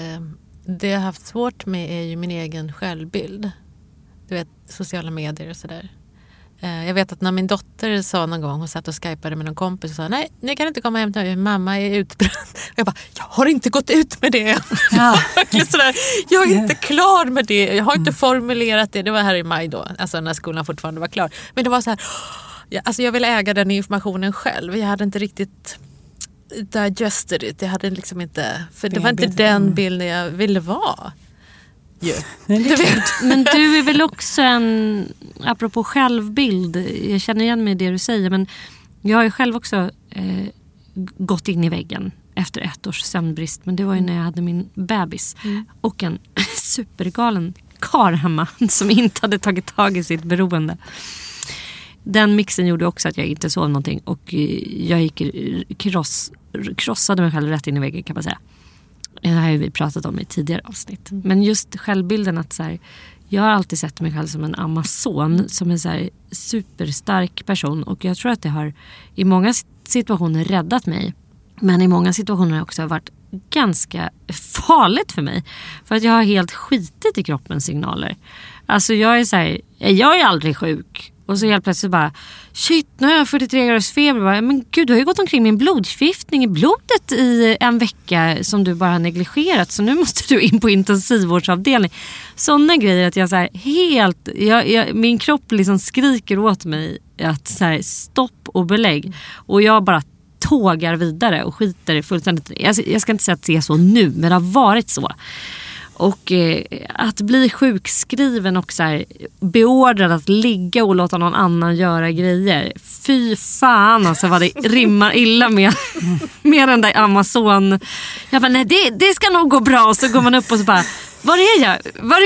jag har haft svårt med är ju min egen självbild. Du vet, sociala medier och sådär. Jag vet att när min dotter sa någon gång, hon satt och skypade med någon kompis och sa, nej, ni kan inte komma hem till mig, mamma är utbränd. Jag bara, jag har inte gått ut med det. Ja. Jag är inte klar med det. Jag har inte formulerat det. Det var här i maj då, alltså när skolan fortfarande var klar. Men det var så här, jag ville äga den informationen själv. Jag hade inte riktigt digested it. Jag hade liksom inte, för det var inte den bilden jag ville vara. Men du är väl också apropå självbild, jag känner igen mig i det du säger, men jag har ju själv också gått in i väggen efter 1 års sömnbrist, men det var ju när jag hade min bebis och en supergalen karl hemma som inte hade tagit tag i sitt beroende. Den mixen gjorde också att jag inte sov någonting och jag krossade mig själv rätt in i väggen, kan man säga. Det här har vi pratat om i tidigare avsnitt. Men just självbilden att så här, jag har alltid sett mig själv som en amazon, som en så här superstark person. Och jag tror att det har i många situationer räddat mig. Men i många situationer också har varit ganska farligt för mig. För att jag har helt skitit i kroppens signaler. Alltså jag är så här, jag är aldrig sjuk. Och så helt plötsligt bara, shit, nu har jag 43 graders feber. Men gud, du har ju gått omkring med en blodförgiftning i blodet i en vecka som du bara har negligerat. Så nu måste du in på intensivvårdsavdelning. Sådana grejer att jag så här helt, min kropp liksom skriker åt mig att så här, stopp och belägg. Och jag bara tågar vidare och skiter fullständigt. Jag ska inte säga att det är så nu, men det har varit så. Och att bli sjukskriven och så här, beordrad att ligga och låta någon annan göra grejer. Fy fan, alltså vad det rimmar illa med den där Amazon. Jag bara, nej det ska nog gå bra. Och så går man upp och så bara, var är jag? Var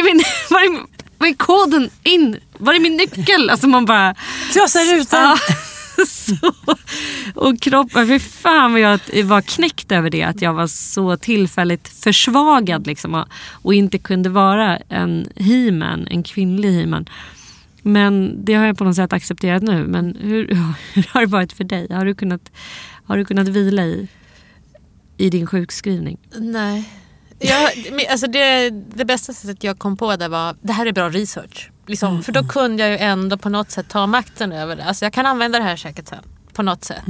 är koden in? Var är min nyckel? Alltså man bara krossar rutan. Så. Och kroppen, för fan vad jag var knäckt över det, att jag var så tillfälligt försvagad liksom, och inte kunde vara en he-man, en kvinnlig he-man. Men det har jag på något sätt accepterat nu. Men hur har det varit för dig? Har du kunnat vila i din sjukskrivning? Nej. Alltså det bästa sättet jag kom på där var, det här är bra research. Liksom, för då kunde jag ju ändå på något sätt ta makten över det. Alltså jag kan använda det här säkert sen. På något sätt.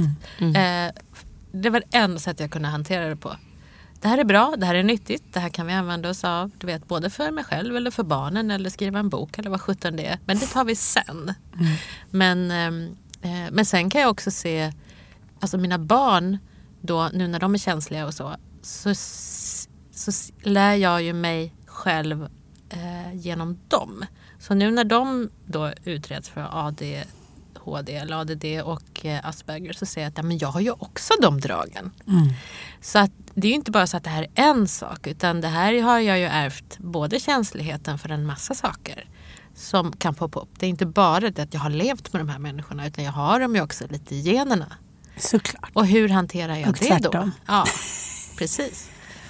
Det var det enda sätt jag kunde hantera det på. Det här är bra, det här är nyttigt. Det här kan vi använda oss av. Du vet, både för mig själv eller för barnen. Eller skriva en bok eller vad 17 det är. Men det tar vi sen. Men sen kan jag också se, alltså mina barn då, nu när de är känsliga och så lär jag ju mig själv genom dem. Så nu när de då utreds för ADHD ADHD eller ADD och Asperger, så säger jag att men jag har ju också de dragen. Så att det är ju inte bara så att det här är en sak, utan det här har jag ju ärvt både känsligheten för en massa saker som kan poppa upp. Det är inte bara det att jag har levt med de här människorna, utan jag har dem ju också lite i generna. Såklart. Och hur hanterar jag och det tvärtom. då? Ja, precis.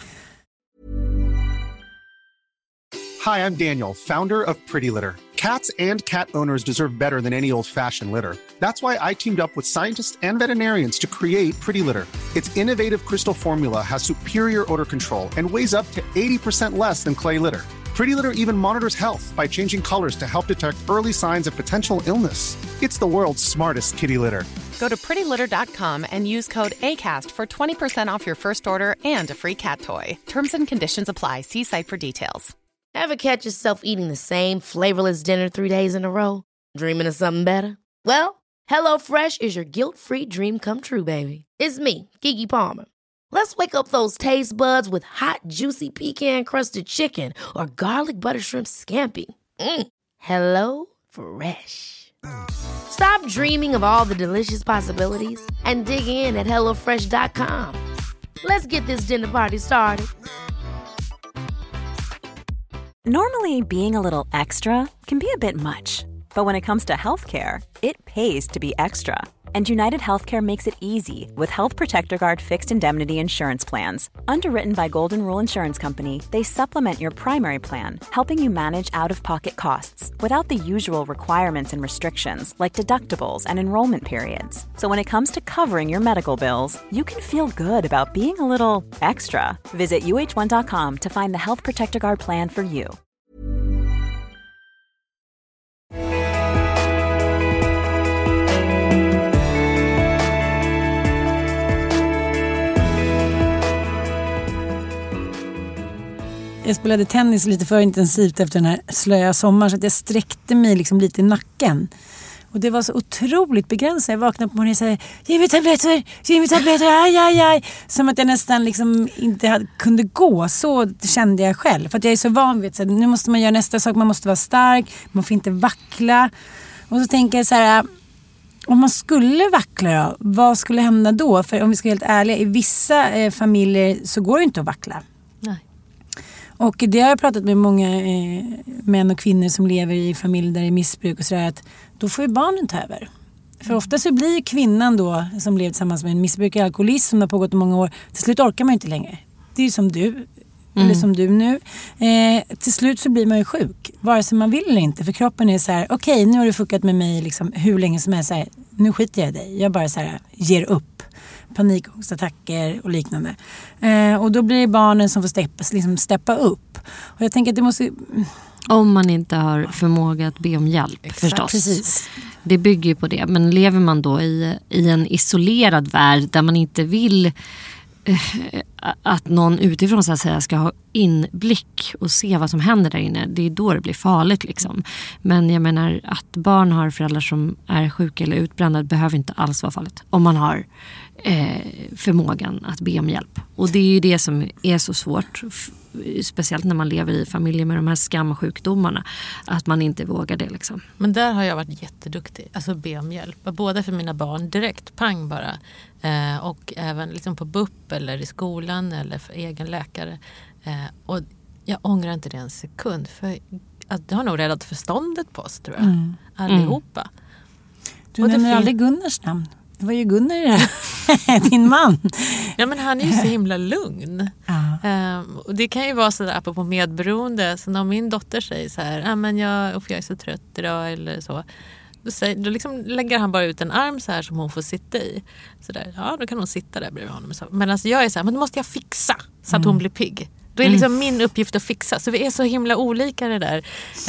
Hi, I'm Daniel, founder of Pretty Litter. Cats and cat owners deserve better than any old-fashioned litter. That's why I teamed up with scientists and veterinarians to create Pretty Litter. Its innovative crystal formula has superior odor control and weighs up to 80% less than clay litter. Pretty Litter even monitors health by changing colors to help detect early signs of potential illness. It's the world's smartest kitty litter. Go to prettylitter.com and use code ACAST for 20% off your first order and a free cat toy. Terms and conditions apply. See site for details. Ever catch yourself eating the same flavorless dinner 3 days in a row? Dreaming of something better? Well, HelloFresh is your guilt-free dream come true, baby. It's me, Keke Palmer. Let's wake up those taste buds with hot, juicy pecan-crusted chicken or garlic butter shrimp scampi. Hello Fresh. Stop dreaming of all the delicious possibilities and dig in at HelloFresh.com. Let's get this dinner party started. Normally, being a little extra can be a bit much, but when it comes to healthcare, it pays to be extra. And United Healthcare makes it easy with Health Protector Guard fixed indemnity insurance plans. Underwritten by Golden Rule Insurance Company, they supplement your primary plan, helping you manage out-of-pocket costs without the usual requirements and restrictions like deductibles and enrollment periods. So when it comes to covering your medical bills, you can feel good about being a little extra. Visit uh1.com to find the Health Protector Guard plan for you. Jag spelade tennis lite för intensivt efter den här slöja sommaren, så att jag sträckte mig liksom lite i nacken. Och det var så otroligt begränsat. Jag vaknade på morgonen och sa: ge mig tabletter, aj. Som att jag nästan liksom inte kunde gå. Så kände jag själv. För att jag är så van vid att nu måste man göra nästa sak. Man måste vara stark, man får inte vackla. Och så tänker jag så här: om man skulle vackla då, vad skulle hända då? För om vi ska vara helt ärliga, i vissa familjer så går det inte att vackla. Nej. Och det har jag pratat med många män och kvinnor som lever i familjer där det är missbruk och sådär, att då får ju barnen ta över. För ofta så blir kvinnan då, som lever tillsammans med en missbrukare, alkoholist som har pågått i många år, till slut orkar man inte längre. Det är ju som du, eller som du nu. Till slut så blir man ju sjuk, vare sig man vill eller inte. För kroppen är så här: okej, nu har du fuckat med mig liksom hur länge som helst. Så här, nu skiter jag i dig. Jag bara så här ger upp. Panikångestattacker och liknande. Och då blir det barnen som får steppa upp. Och jag tänker att det måste... Om man inte har förmåga att be om hjälp. Exakt, förstås. Precis. Det bygger ju på det. Men lever man då i en isolerad värld där man inte vill att någon utifrån så att säga ska ha inblick och se vad som händer där inne, det är då det blir farligt liksom. Men jag menar, att barn har föräldrar som är sjuka eller utbrända behöver inte alls vara farligt om man har förmågan att be om hjälp. Och det är ju det som är så svårt, speciellt när man lever i familjer med de här skamsjukdomarna, att man inte vågar det liksom. Men där har jag varit jätteduktig, alltså be om hjälp, både för mina barn direkt, pang bara, och även liksom på BUP eller i skolan eller för egen läkare, och jag ångrar inte det en sekund, för att det har nog räddat förståndet på oss, tror jag, allihopa. Du nämner aldrig Gunnars namn. Det var ju Gunnar i det. Din man. Ja, men han är ju så himla lugn. Och det kan ju vara så där apropå medberoende. Så när min dotter säger så här, men jag är så trött idag eller så. Då liksom lägger han bara ut en arm så här som hon får sitta i. Så där, ja, då kan hon sitta där bredvid honom. Men alltså jag är så här, men då måste jag fixa så att hon blir pigg. Då är liksom min uppgift att fixa. Så vi är så himla olika det där.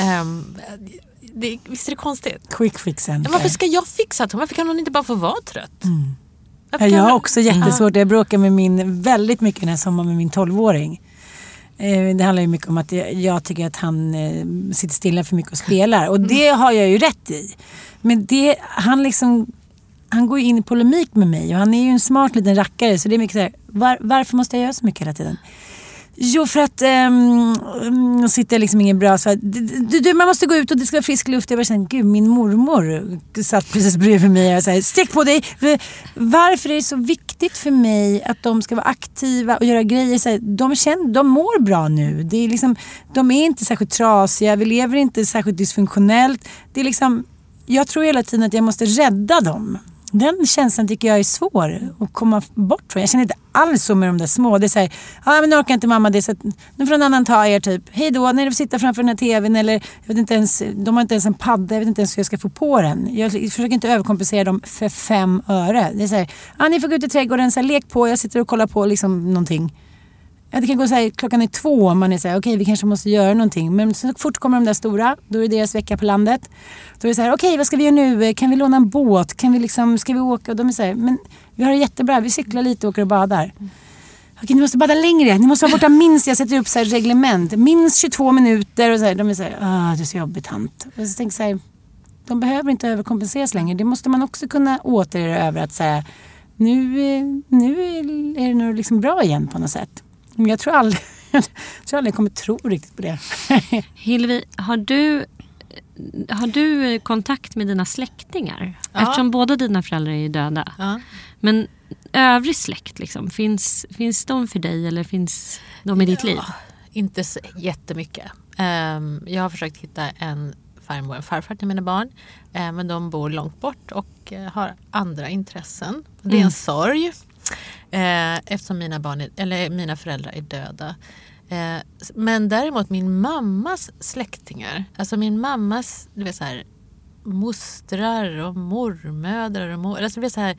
Visst är det konstigt? Quick fixen. Men varför ska jag fixa det? Varför kan hon inte bara få vara trött? Jag har också jättesvårt. Jag bråkar med väldigt mycket den här sommaren med min 12-åring. Det handlar ju mycket om att jag tycker att han sitter stilla för mycket och spelar. Och det har jag ju rätt i. Men han går ju in i polemik med mig. Och han är ju en smart liten rackare. Så det är mycket så här, varför måste jag göra så mycket hela tiden? Jo, för att sitter liksom ingen bra så man måste gå ut och det ska vara frisk luft. Jag bara känner, gud, min mormor satt precis bredvid mig och sa, stick på dig. Varför är det så viktigt för mig att de ska vara aktiva och göra grejer? Så här, de mår bra nu. Det är liksom, de är inte särskilt trasiga. Vi lever inte särskilt dysfunktionellt. Det är liksom, jag tror hela tiden att jag måste rädda dem. Den känslan tycker jag är svår att komma bort från. Jag känner inte alls så med de där små. Det är så här, men nu orkar inte mamma det, så att nu får en annan ta er typ. Hej då, när du sitter framför den här tvn, eller jag vet inte ens, de har inte ens en padda, jag vet inte ens hur jag ska få på den. Jag försöker inte överkompensera dem för 5 öre. Det är så här, ni får gå ut i trädgården, så här, lek på, jag sitter och kollar på liksom någonting. Ja, det kan gå så här, klockan är 2 om man är så här, okej, vi kanske måste göra någonting. Men så fort kommer de där stora, då är det deras vecka på landet. Då är det så här, okej, vad ska vi göra nu? Kan vi låna en båt? Ska vi åka? Och de är så här, men vi har det jättebra, vi cyklar lite och åker och badar. Okej, ni måste bada längre, ni måste vara borta minst, jag sätter upp så här reglement, minst 22 minuter. Och så här, de är så här, det är så jobbigt, tant. Och så tänker jag så här, de behöver inte överkompenseras längre. Det måste man också kunna återgöra över att så här, nu är det nog liksom bra igen på något sätt. Men jag tror aldrig jag kommer tro riktigt på det. Hillevi, har du kontakt med dina släktingar? Ja. Eftersom båda dina föräldrar är döda. Ja. Men övrig släkt, liksom, finns de för dig eller finns de i ditt liv? Inte så jättemycket. Jag har försökt hitta en farmor och en farfar till mina barn. Men de bor långt bort och har andra intressen. Det är en sorg. Eftersom mina föräldrar är döda. Men däremot min mammas släktingar, alltså min mammas, du vet, så här, mostrar och mormödrar och alltså det är så här,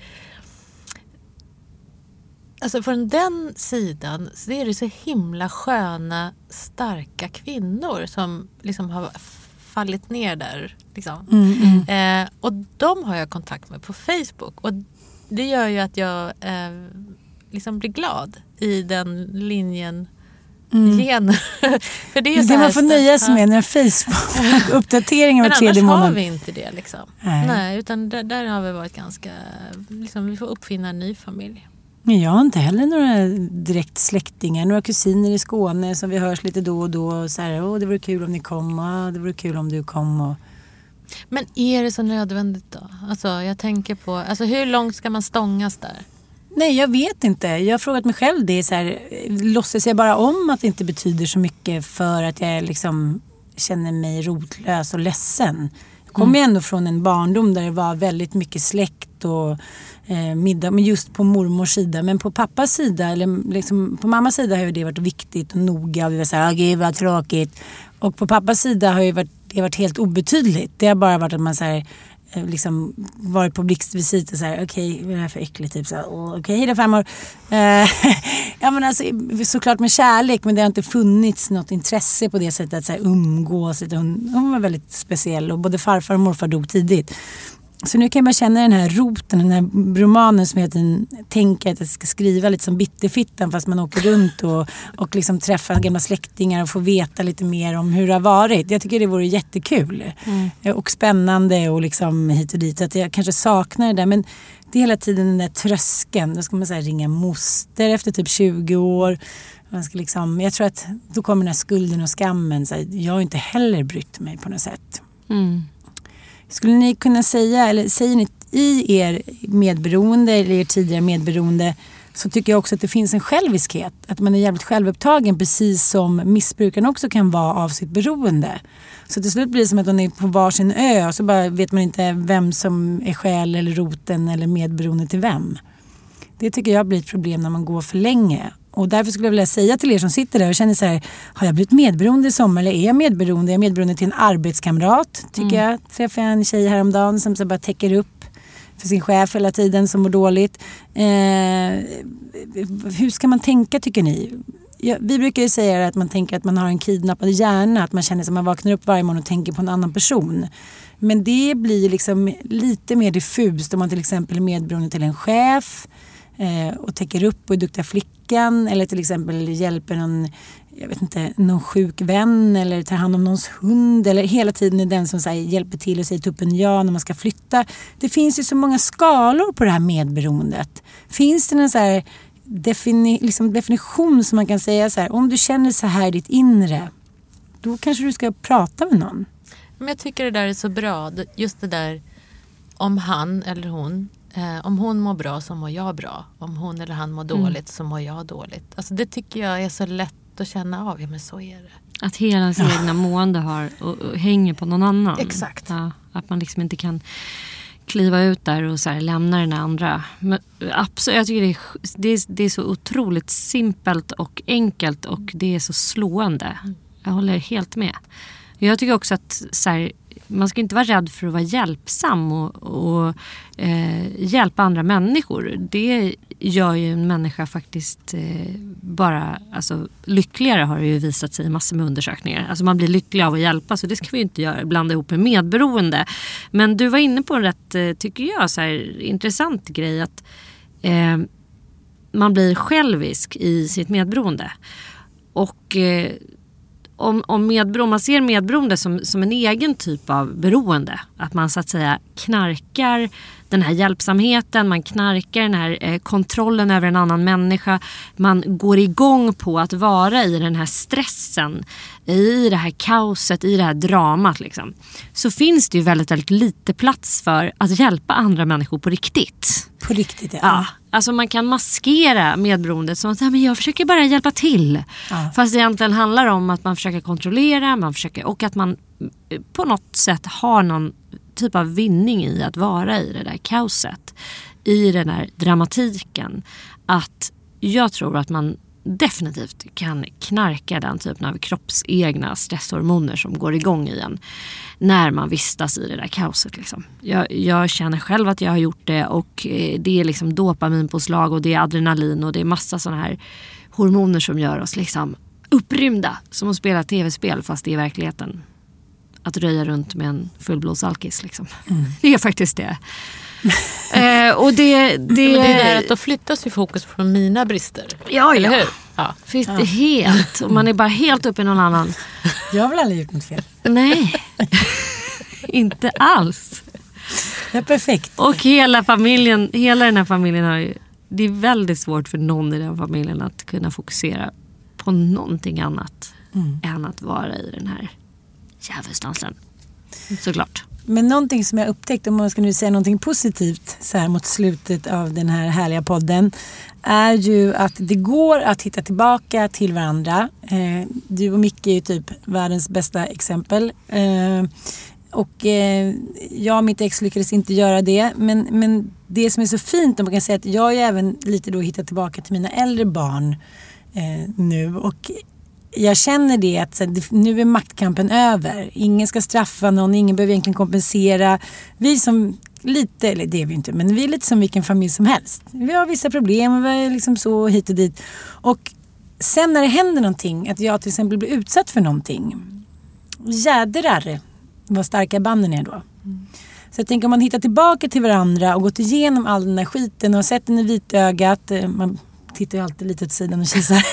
alltså från den sidan så är det så himla sköna, starka kvinnor som liksom har fallit ner där liksom. Och de har jag kontakt med på Facebook, och det gör ju att jag liksom blir glad i den linjen igen. För det är så det här, man får nöja sig med när Facebook-uppdateringar var 3:e månad. Men annars har vi inte det liksom. Nej, utan där har vi varit ganska, liksom, vi får uppfinna en ny familj. Men jag har inte heller några direkt släktingar, några kusiner i Skåne som vi hörs lite då och då. Så här, det vore kul om ni kom, det vore kul om du kom. Och... Men är det så nödvändigt då? Alltså jag tänker på, alltså hur långt ska man stångas där? Nej, jag vet inte. Jag har frågat mig själv det. Så här, låtsas jag bara om att det inte betyder så mycket för att jag liksom känner mig rotlös och ledsen. Jag kommer ändå från en barndom där det var väldigt mycket släkt och middag, men just på mormors sida. Men på pappas sida, eller liksom på mammas sida, har ju det varit viktigt och noga. Och vi var så här, gud vad tråkigt. Och på pappas sida har ju det varit helt obetydligt. Det har bara varit att man så här, liksom varit på blixtvisit och så här, okej, vad är det här för äckligt, typ så här, okej, hej då farmor. Ja, men alltså såklart med kärlek, men det har inte funnits något intresse på det sättet att så här, umgås. Hon var väldigt speciell, och både farfar och morfar dog tidigt. Så nu kan jag bara känna den här roten, den här romanen som heter tänker att jag ska skriva lite som Bitterfittan, fast man åker runt och liksom träffar gamla släktingar och får veta lite mer om hur det har varit. Jag tycker det vore jättekul och spännande och liksom hit och dit. Att jag kanske saknar det där, men det är hela tiden den där tröskeln. Då ska man så här ringa moster efter typ 20 år. Man ska liksom, jag tror att då kommer den här skulden och skammen. Så här, jag har inte heller brytt mig på något sätt. Skulle ni kunna säga, eller säger ni i er medberoende eller er tidigare medberoende, så tycker jag också att det finns en själviskhet. Att man är jävligt självupptagen, precis som missbrukaren också kan vara av sitt beroende. Så till slut blir det som att man är på varsin ö och så bara vet man inte vem som är själ eller roten eller medberoende till vem. Det tycker jag blir ett problem när man går för länge. Och därför skulle jag vilja säga till er som sitter där och känner så här, har jag blivit medberoende i sommar, eller är jag medberoende? Jag är medberoende till en arbetskamrat, tycker jag. Träffade en tjej häromdagen som så bara täcker upp för sin chef hela tiden, som mår dåligt. Hur ska man tänka, tycker ni? Vi brukar ju säga att man tänker att man har en kidnappad hjärna, att man känner som man vaknar upp varje morgon och tänker på en annan person. Men det blir liksom lite mer diffust om man till exempel är medberoende till en chef och täcker upp och är duktiga flickan, eller till exempel hjälper någon sjuk vän, eller tar hand om någons hund, eller hela tiden är den som så här, hjälper till och säger tuppen ja när man ska flytta. Det finns ju så många skalor på det här medberoendet. Finns det någon så här definition som man kan säga så här, om du känner så här i ditt inre, då kanske du ska prata med någon. Men jag tycker det där är så bra. Just det där, om han eller hon, om hon mår bra så mår jag bra. Om hon eller han mår dåligt så mår jag dåligt. Alltså det tycker jag är så lätt att känna av. Ja, men så är det. Att hela ens egna mående har och hänger på någon annan. Exakt. Ja, att man liksom inte kan kliva ut där och så här, lämna den andra. Men absolut, jag tycker det är så otroligt simpelt och enkelt och det är så slående. Jag håller helt med. Jag tycker också att så här, man ska inte vara rädd för att vara hjälpsam och hjälpa andra människor. Det gör ju en människa faktiskt bara lyckligare, har det ju visat sig i massor med undersökningar. Alltså man blir lycklig av att hjälpa, så det ska vi inte göra, blanda ihop med medberoende. Men du var inne på en rätt, tycker jag, så här, intressant grej att man blir självisk i sitt medberoende. Och om man ser medberoende som en egen typ av beroende, att man så att säga knarkar den här hjälpsamheten, man knarkar den här kontrollen över en annan människa, man går igång på att vara i den här stressen, i det här kaoset, i det här dramat liksom. Så finns det ju väldigt, väldigt lite plats för att hjälpa andra människor på riktigt. På riktigt, ja. Ja, alltså man kan maskera medberoendet som att men jag försöker bara hjälpa till. Ja. Fast det egentligen handlar om att man försöker kontrollera, och att man på något sätt har någon typ av vinning i att vara i det där kaoset, i den där dramatiken. Att jag tror att man definitivt kan knarka den typen av kroppsegna stresshormoner som går igång igen när man vistas i det där kaoset liksom. Jag känner själv att jag har gjort det, och det är liksom dopaminpåslag och det är adrenalin och det är massa sådana här hormoner som gör oss liksom upprymda, som att spela tv-spel fast det är verkligheten. Att röja runt med en fullblodsalkis liksom. Det är faktiskt det. Och det är att då flyttas ju fokus från mina brister. Ja, eller hur? Ja. Finns det helt. Och man är bara helt uppe i någon annan. Jag har väl aldrig gjort något fel. Nej, inte alls. Det är perfekt. Och hela den här familjen har ju, det är väldigt svårt för någon i den familjen att kunna fokusera på någonting annat än att vara i den här djävulsdansen. Såklart. Men någonting som jag upptäckt, om man ska nu säga någonting positivt så här mot slutet av den här härliga podden, är ju att det går att hitta tillbaka till varandra. Du och Micke är ju typ världens bästa exempel. Och jag och mitt ex lyckades inte göra det. Men det som är så fint, om man kan säga att jag har ju även lite då hittat tillbaka till mina äldre barn nu. Och jag känner det att nu är maktkampen över. Ingen ska straffa någon, ingen behöver egentligen kompensera. Vi som lite, eller det är vi inte, men vi är lite som vilken familj som helst. Vi har vissa problem, vi är liksom så hit och dit. Och sen när det händer någonting, att jag till exempel blir utsatt för någonting, jädrar vad starka banden är då. Så jag tänker, om man hittar tillbaka till varandra och gått igenom all den här skiten och sett den i vitögat, man tittar ju alltid lite åt sidan och kissar.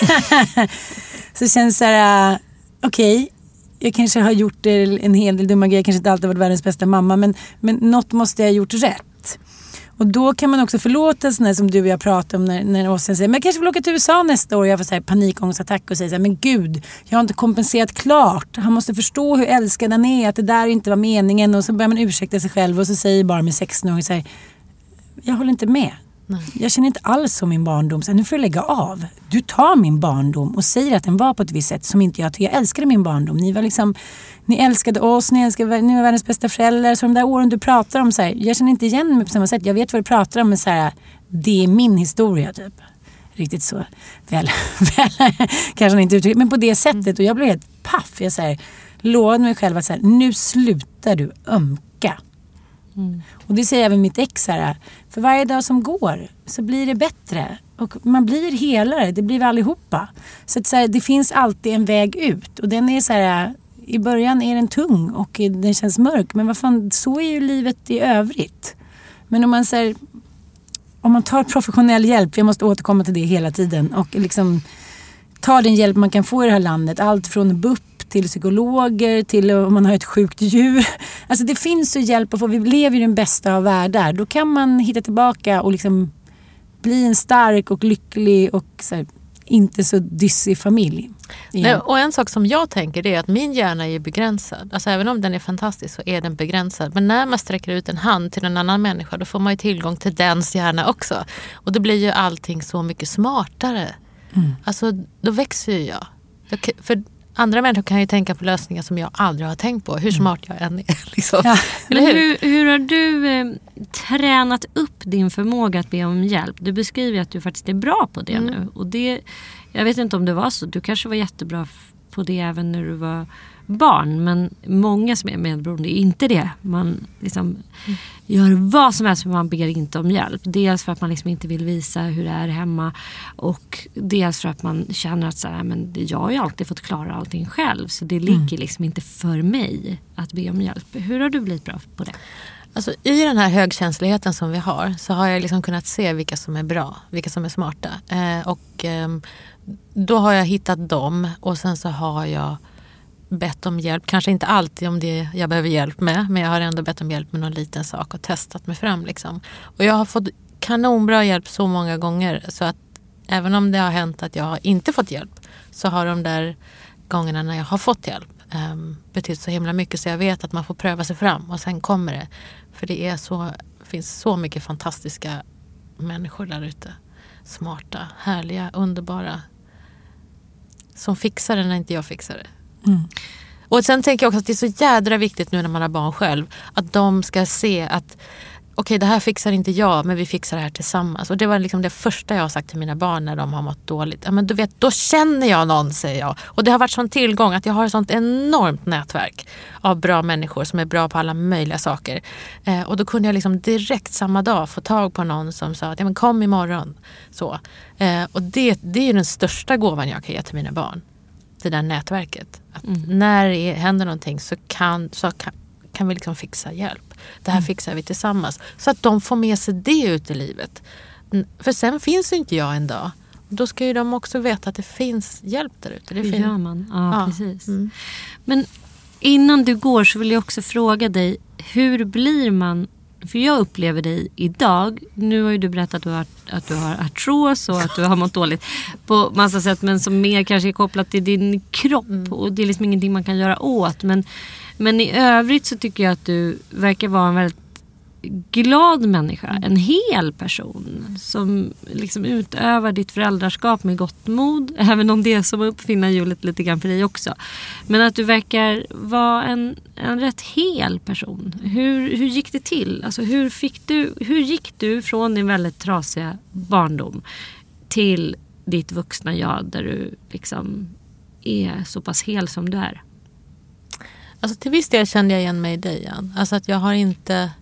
Så känns det så här, okej, jag kanske har gjort en hel del dumma grejer, jag kanske inte alltid varit världens bästa mamma, men något måste jag ha gjort rätt. Och då kan man också förlåta sådana som du och jag pratar om när Åsen säger, men jag kanske vill åka till USA nästa år, och jag får så här panikångestattack och säger så här, men gud, jag har inte kompenserat klart. Han måste förstå hur älskad han är, att det där inte var meningen, och så börjar man ursäkta sig själv och så säger bara med 16 år så här, jag håller inte med. Nej. Jag känner inte alls som min barndom. Så nu får jag lägga av. Du tar min barndom och säger att den var på ett visst sätt som inte jag tycker. Jag älskade min barndom. Ni älskade oss, ni var världens bästa föräldrar. Så de där åren du pratar om så här, jag känner inte igen mig på samma sätt. Jag vet vad du pratar om, men så här, det är min historia typ. Riktigt så. Väl kanske inte uttryckt, men på det sättet. Och jag blev helt paff. Jag så här, lovade mig själv att så här, nu slutar du ömka. Och det säger även mitt ex här, för varje dag som går så blir det bättre och man blir helare, det blir vi allihopa. Så att så här, det finns alltid en väg ut, och den är så här, i början är den tung och den känns mörk, men vad fan, så är ju livet i övrigt. Men om man så här, om man tar professionell hjälp, jag måste återkomma till det hela tiden, och liksom tar den hjälp man kan få i det här landet, allt från BUP till psykologer, till om man har ett sjukt djur. Alltså det finns ju hjälp att få. Vi lever i den bästa av världar. Då kan man hitta tillbaka och liksom bli en stark och lycklig och så här, inte så dyssig familj. Nej, och en sak som jag tänker är att min hjärna är begränsad. Alltså även om den är fantastisk så är den begränsad. Men när man sträcker ut en hand till en annan människa då får man ju tillgång till dens hjärna också. Och då blir ju allting så mycket smartare. Alltså då växer ju jag. För andra människor kan ju tänka på lösningar som jag aldrig har tänkt på. Hur smart jag än är. Liksom. Ja. Eller hur? Hur har du tränat upp din förmåga att be om hjälp? Du beskriver att du faktiskt är bra på det nu. Och det, jag vet inte om det var så. Du kanske var jättebra på det även när du var barn. Men många som är medberoende är inte det. Man liksom gör vad som helst men man ber inte om hjälp. Dels för att man liksom inte vill visa hur det är hemma. Och dels för att man känner att så här, men jag har ju alltid fått klara allting själv. Så det ligger liksom inte för mig att be om hjälp. Hur har du blivit bra på det? Alltså, i den här högkänsligheten som vi har så har jag liksom kunnat se vilka som är bra, vilka som är smarta. Då har jag hittat dem och sen så har jag bett om hjälp. Kanske inte alltid om det jag behöver hjälp med, men jag har ändå bett om hjälp med någon liten sak och testat mig fram. Liksom. Och jag har fått kanonbra hjälp så många gånger så att även om det har hänt att jag har inte fått hjälp så har de där gångerna när jag har fått hjälp betytt så himla mycket så jag vet att man får pröva sig fram och sen kommer det. För det finns så mycket fantastiska människor där ute. Smarta, härliga, underbara. Som fixar det när inte jag fixar det. Och sen tänker jag också att det är så jädra viktigt nu när man har barn själv. Att de ska se att okej, det här fixar inte jag, men vi fixar det här tillsammans. Och det var liksom det första jag har sagt till mina barn när de har mått dåligt. Ja, men du vet, då känner jag någon, säger jag. Och det har varit sån tillgång att jag har ett sånt enormt nätverk av bra människor som är bra på alla möjliga saker. Och då kunde jag liksom direkt samma dag få tag på någon som sa att ja, men kom imorgon. Så. Och det är ju den största gåvan jag kan ge till mina barn. Det där nätverket. Att när det händer någonting så kan vi liksom fixa hjälp. Det här fixar vi tillsammans. Så att de får med sig det ut i livet. För sen finns inte jag en dag. Då ska ju de också veta att det finns hjälp där ute. Det gör man. Ja, precis. Men innan du går så vill jag också fråga dig. Hur blir man... För jag upplever dig idag. Nu har ju du berättat att du har artros och att du har mått dåligt på massa sätt. Men som mer kanske är kopplat till din kropp. Och det är liksom ingenting man kan göra åt. Men i övrigt så tycker jag att du verkar vara en väldigt glad människa. En hel person som liksom utövar ditt föräldraskap med gott mod. Även om det är som att uppfinna hjulet lite grann för dig också. Men att du verkar vara en rätt hel person. Hur gick det till? Alltså hur gick du från din väldigt trasiga barndom till ditt vuxna jag där du liksom är så pass hel som du är? Alltså till viss del kände jag igen mig i dig, Jan. Alltså att jag har inte...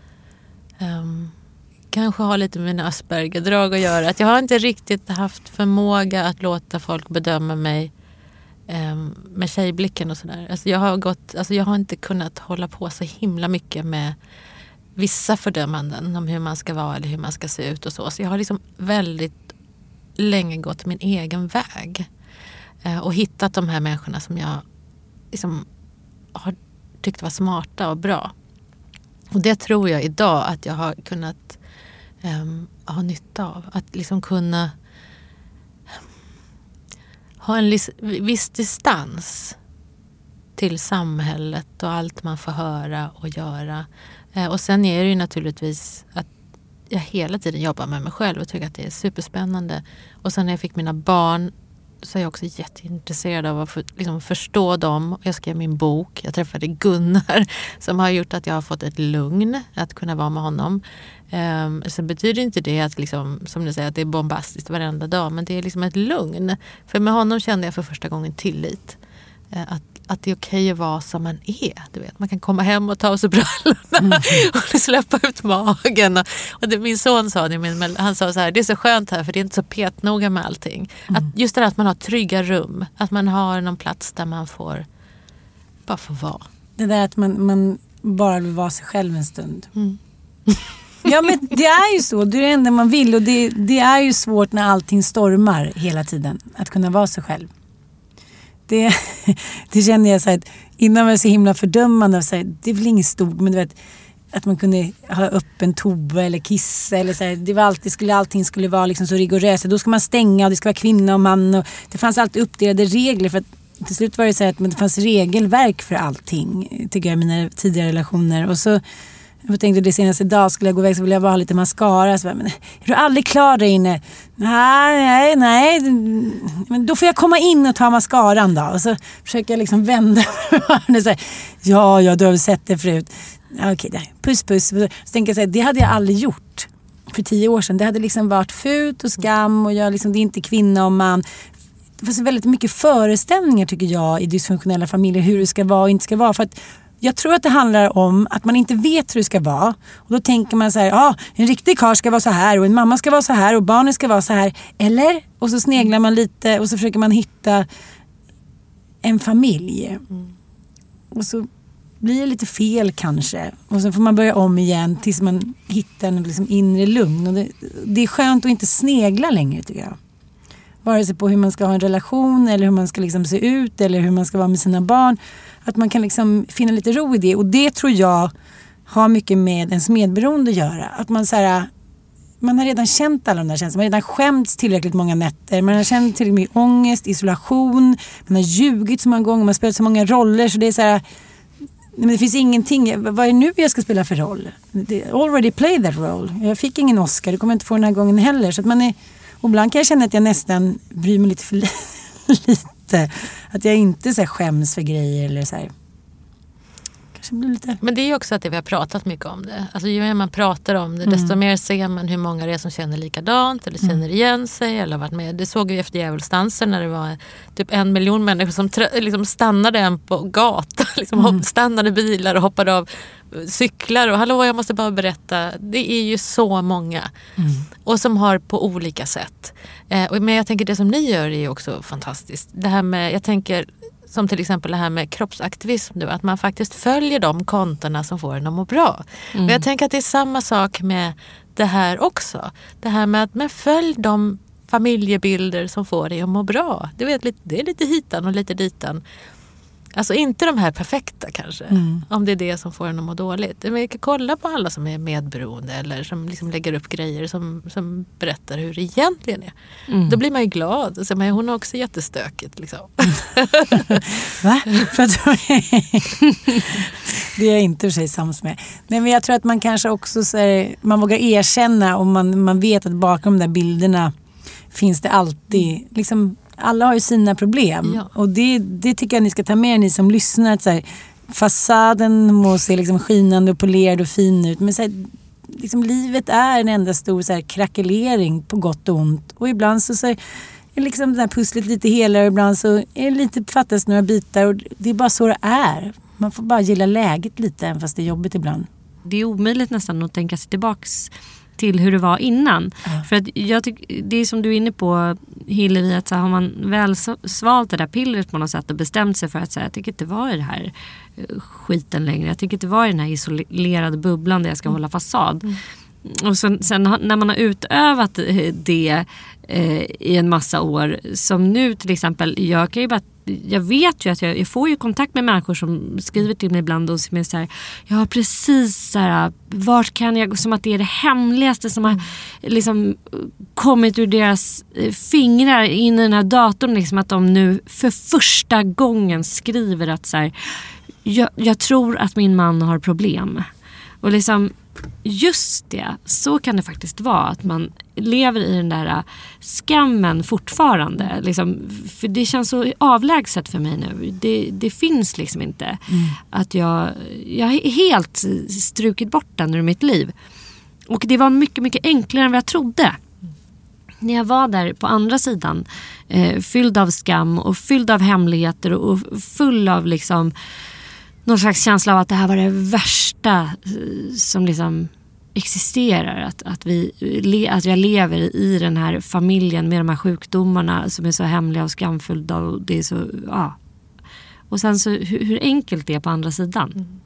kanske har lite med mina Asperger-drag att göra. Att jag har inte riktigt haft förmåga att låta folk bedöma mig med tjejblicken och sådär. Alltså jag har inte kunnat hålla på så himla mycket med vissa fördömanden om hur man ska vara eller hur man ska se ut och så. Så jag har liksom väldigt länge gått min egen väg. Och hittat de här människorna som jag liksom har tyckt var smarta och bra. Och det tror jag idag att jag har kunnat ha nytta av. Att liksom kunna ha en viss distans till samhället och allt man får höra och göra. Och sen är det ju naturligtvis att jag hela tiden jobbar med mig själv och tycker att det är superspännande. Och sen när jag fick mina barn så är jag också jätteintresserad av att liksom förstå dem. Jag skrev min bok. Jag träffade Gunnar som har gjort att jag har fått ett lugn att kunna vara med honom. Sen betyder inte det att liksom, som du säger, att det är bombastiskt varenda dag. Men det är liksom ett lugn. För med honom kände jag för första gången tillit. Att det är okej att vara som man är. Du vet, man kan komma hem och ta av sig brallorna och släppa ut magen. Och min son sa det, han sa så här, det är så skönt här för det är inte så petnoga med allting. Att just det där att man har trygga rum. Att man har någon plats där man får bara få vara. Det där att man bara vill vara sig själv en stund. Ja, men det är ju så. Det är det enda man vill. Och det är ju svårt när allting stormar hela tiden. Att kunna vara sig själv. Det känner jag så här, innan var jag så himla fördömande. Så här, det är väl inget stort, men du vet, att man kunde ha öppen toa eller kissa eller så här. Det var alltid, allting skulle vara liksom så rigoröst. Då ska man stänga och det ska vara kvinna och man. Och det fanns alltid uppdelade regler för att till slut var det så här att det fanns regelverk för allting, tycker jag, i mina tidigare relationer. Och så jag tänkte det senaste dag skulle jag gå iväg så ville jag bara ha lite mascara. Så bara, men är du aldrig klar där inne? Nej. Men då får jag komma in och ta mascaran då. Och så försöker jag liksom vända. Ja, du har sett det förut. Okej, puss. Så tänker jag så här, det hade jag aldrig gjort för 10 år sedan. Det hade liksom varit fult och skam och jag liksom, det är inte kvinna och man. Det finns väldigt mycket föreställningar tycker jag i dysfunktionella familjer hur det ska vara och inte ska vara. För att jag tror att det handlar om att man inte vet hur det ska vara. Och då tänker man så här, en riktig karl ska vara så här och en mamma ska vara så här och barnen ska vara så här. Eller? Och så sneglar man lite och så försöker man hitta en familj. Och så blir det lite fel kanske. Och så får man börja om igen tills man hittar en liksom inre lugn. Och det är skönt att inte snegla längre tycker jag. Vare sig på hur man ska ha en relation eller hur man ska liksom se ut eller hur man ska vara med sina barn. Att man kan liksom finna lite ro i det. Och det tror jag har mycket med ens medberoende att göra. Att man så här, man har redan känt alla de där känslorna. Man har redan skämts tillräckligt många nätter. Man har känt tillräckligt mycket ångest, isolation. Man har ljugit så många gånger. Man har spelat så många roller. Så det är så här, men det finns ingenting. Vad är nu jag ska spela för roll? Already played that role. Jag fick ingen Oscar. Det kommer jag inte få den här gången heller. Så att man är... Och ibland kan jag känna att jag nästan bryr mig lite för lite. Att jag inte så här skäms för grejer eller så här. Kanske blir lite... Men det är ju också att vi har pratat mycket om det. Alltså ju mer man pratar om det, desto mer ser man hur många det är som känner likadant eller känner igen sig eller har varit med. Det såg vi efter djävulsdansen när det var typ 1 miljon människor som liksom stannade en på gatan. Liksom stannade bilar och hoppade av cyklar och hallå, jag måste bara berätta. Det är ju så många. Och som har på olika sätt. Men jag tänker det som ni gör är ju också fantastiskt. Det här med, jag tänker som till exempel det här med kroppsaktivism nu, att man faktiskt följer de kontorna som får en att må bra. Och jag tänker att det är samma sak med det här också. Det här med att man följer de familjebilder som får dig att må bra. Det är lite hitan och lite ditan. Alltså inte de här perfekta kanske. Om det är det som får en att må dåligt. Men vi kan kolla på alla som är medberoende eller som liksom lägger upp grejer som berättar hur det egentligen är. Då blir man ju glad. Och så, men hon har också jättestökigt liksom. Va? Det är jag inte för sig sams med. Nej, men jag tror att man kanske också så här, man vågar erkänna och man vet att bakom de där bilderna finns det alltid liksom, alla har ju sina problem. Ja. Och det tycker jag ni ska ta med ni som lyssnar. Att så här, fasaden må se liksom skinande och polerad och fin ut. Men så här, liksom, livet är en enda stor så här, krackelering på gott och ont. Och ibland så är liksom det här pusslet lite helare. Och ibland så är det lite fattas några bitar. Och det är bara så det är. Man får bara gilla läget lite även fast det är jobbigt ibland. Det är omöjligt nästan att tänka sig tillbaks till hur det var innan. För att jag tycker, det är som du är inne på Hillevi, att så har man väl svalt det där pillret på något sätt och bestämt sig för att säga, jag tycker inte vara i det här skiten längre. Jag tycker inte vara i den här isolerade bubblan där jag ska hålla fasad. Och sen när man har utövat det i en massa år, som nu till exempel, jag vet ju att jag får ju kontakt med människor som skriver till mig ibland och som är så här, ja precis så här, vart kan jag, som att det är det hemligaste som har liksom kommit ur deras fingrar in i den här datorn, liksom att de nu för första gången skriver att så här, jag tror att min man har problem. Och liksom just det, så kan det faktiskt vara, att man lever i den där skammen fortfarande liksom, för det känns så avlägset för mig nu. Det finns liksom inte att jag har helt strukit bort den ur mitt liv. Och det var mycket, mycket enklare än vad jag trodde. När jag var där på andra sidan, fylld av skam och fylld av hemligheter och full av liksom någon slags känsla av att det här var det värsta som liksom existerar. Att jag lever i den här familjen med de här sjukdomarna som är så hemliga och skamfulla. Och det är så, ja. Och sen så hur enkelt det är på andra sidan.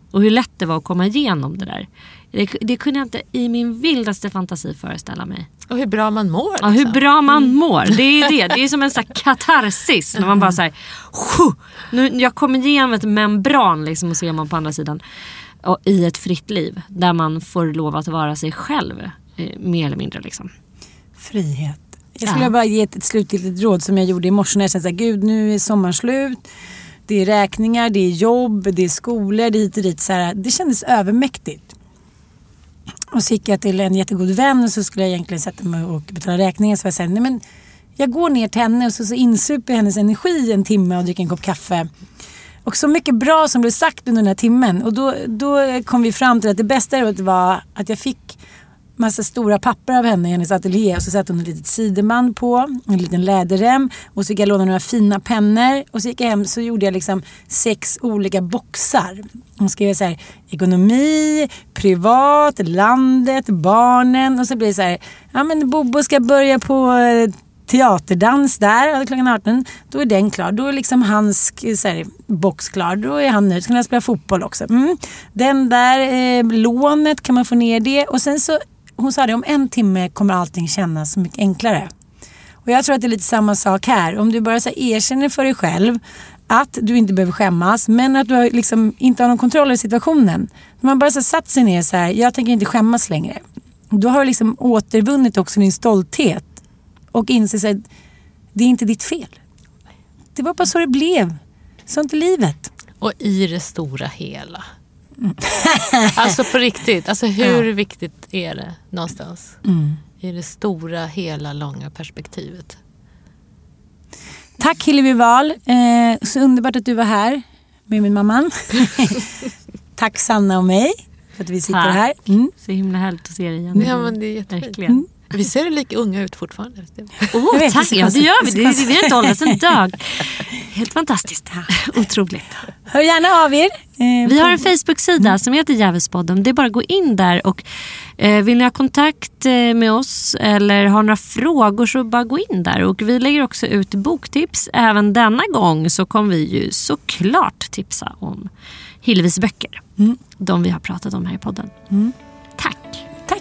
Och hur lätt det var att komma igenom det där. Det kunde jag inte i min vildaste fantasi föreställa mig. Och hur bra man mår. Liksom. Ja, hur bra man mår. Det är det. Det är som en sån här katarsis. När man bara så här, nu, jag kommer igenom ett membran liksom, och ser man på andra sidan. Och i ett fritt liv. Där man får lov att vara sig själv. Mer eller mindre liksom. Frihet. Jag skulle bara ge ett slutgiltigt råd som jag gjorde i morse när jag kände gud, nu är sommaren slut. Det är räkningar, det är jobb, det är skolor, det är hit och dit. Så här, det kändes övermäktigt. Och så gick jag till en jättegod vän och så skulle jag egentligen sätta mig och betala räkningen. Så jag sa, nej men jag går ner till henne och så insuper hennes energi en timme och dricker en kopp kaffe. Och så mycket bra som blev sagt under den här timmen. Och då kom vi fram till att det bästa var att jag fick massa stora papper av henne i hennes ateljé. Och så satte hon ett litet sideband på, en liten läderrem. Och så gick jag låna några fina pennor. Och så gick jag hem så gjorde jag liksom 6 olika boxar. Hon skrev så här, ekonomi, privat, landet, barnen. Och så blir det så här, ja men Bobo ska börja på teaterdans där klockan 18. Då är den klar. Då är liksom hans så här, box klar. Då är han nöjd. Så kan han spela fotboll också. Den där lånet kan man få ner det. Och sen så, hon sa det, om 1 timme kommer allting kännas så mycket enklare. Och jag tror att det är lite samma sak här. Om du bara så här, erkänner för dig själv att du inte behöver skämmas, men att du liksom inte har någon kontroll i situationen. Man bara så satt sig ner så här, jag tänker inte skämmas längre. Då har du liksom återvunnit också din stolthet och inser sig att det är inte ditt fel. Det var bara så det blev. Sånt i livet. Och i det stora hela. Alltså på riktigt. Alltså hur viktigt är det någonstans? I det stora, hela, långa perspektivet. Tack Hillevi Wahl. Så underbart att du var här med min mamma. Tack Sanna och mig för att vi sitter här. Så himla härligt att se dig igen. Ja, men det är jättefint. Vi ser lika unga ut fortfarande. Tack, ja, det gör vi. Vi har inte hållit en dag. Helt fantastiskt. Otroligt. Hör gärna av er. Vi har en Facebook-sida som heter Djävulspodden. Det är bara att gå in där och vill ni ha kontakt med oss eller ha några frågor så bara gå in där. Och vi lägger också ut boktips. Även denna gång så kommer vi ju såklart tipsa om Hillevis böcker. De vi har pratat om här i podden. Tack. Tack.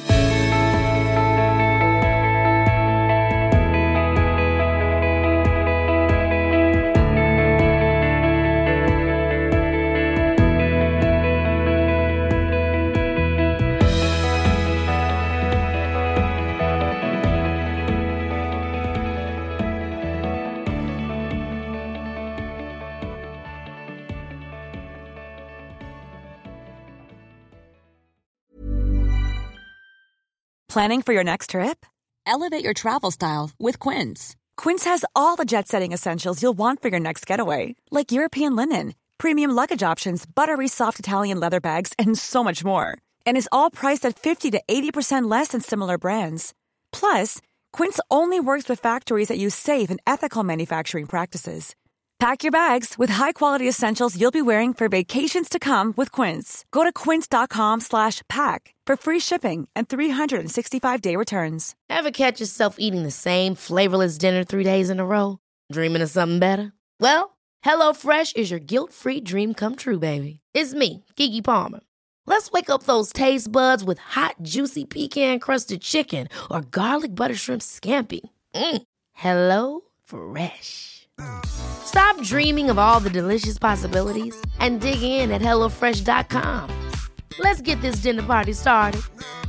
Planning for your next trip? Elevate your travel style with Quince. Quince has all the jet-setting essentials you'll want for your next getaway, like European linen, premium luggage options, buttery soft Italian leather bags, and so much more. And is all priced at 50 to 80% less than similar brands. Plus, Quince only works with factories that use safe and ethical manufacturing practices. Pack your bags with high-quality essentials you'll be wearing for vacations to come with Quince. Go to quince.com/pack for free shipping and 365-day returns. Ever catch yourself eating the same flavorless dinner 3 days in a row? Dreaming of something better? Well, HelloFresh is your guilt-free dream come true, baby. It's me, Keke Palmer. Let's wake up those taste buds with hot, juicy pecan-crusted chicken or garlic butter shrimp scampi. Hello Fresh. Stop dreaming of all the delicious possibilities and dig in at HelloFresh.com. Let's get this dinner party started.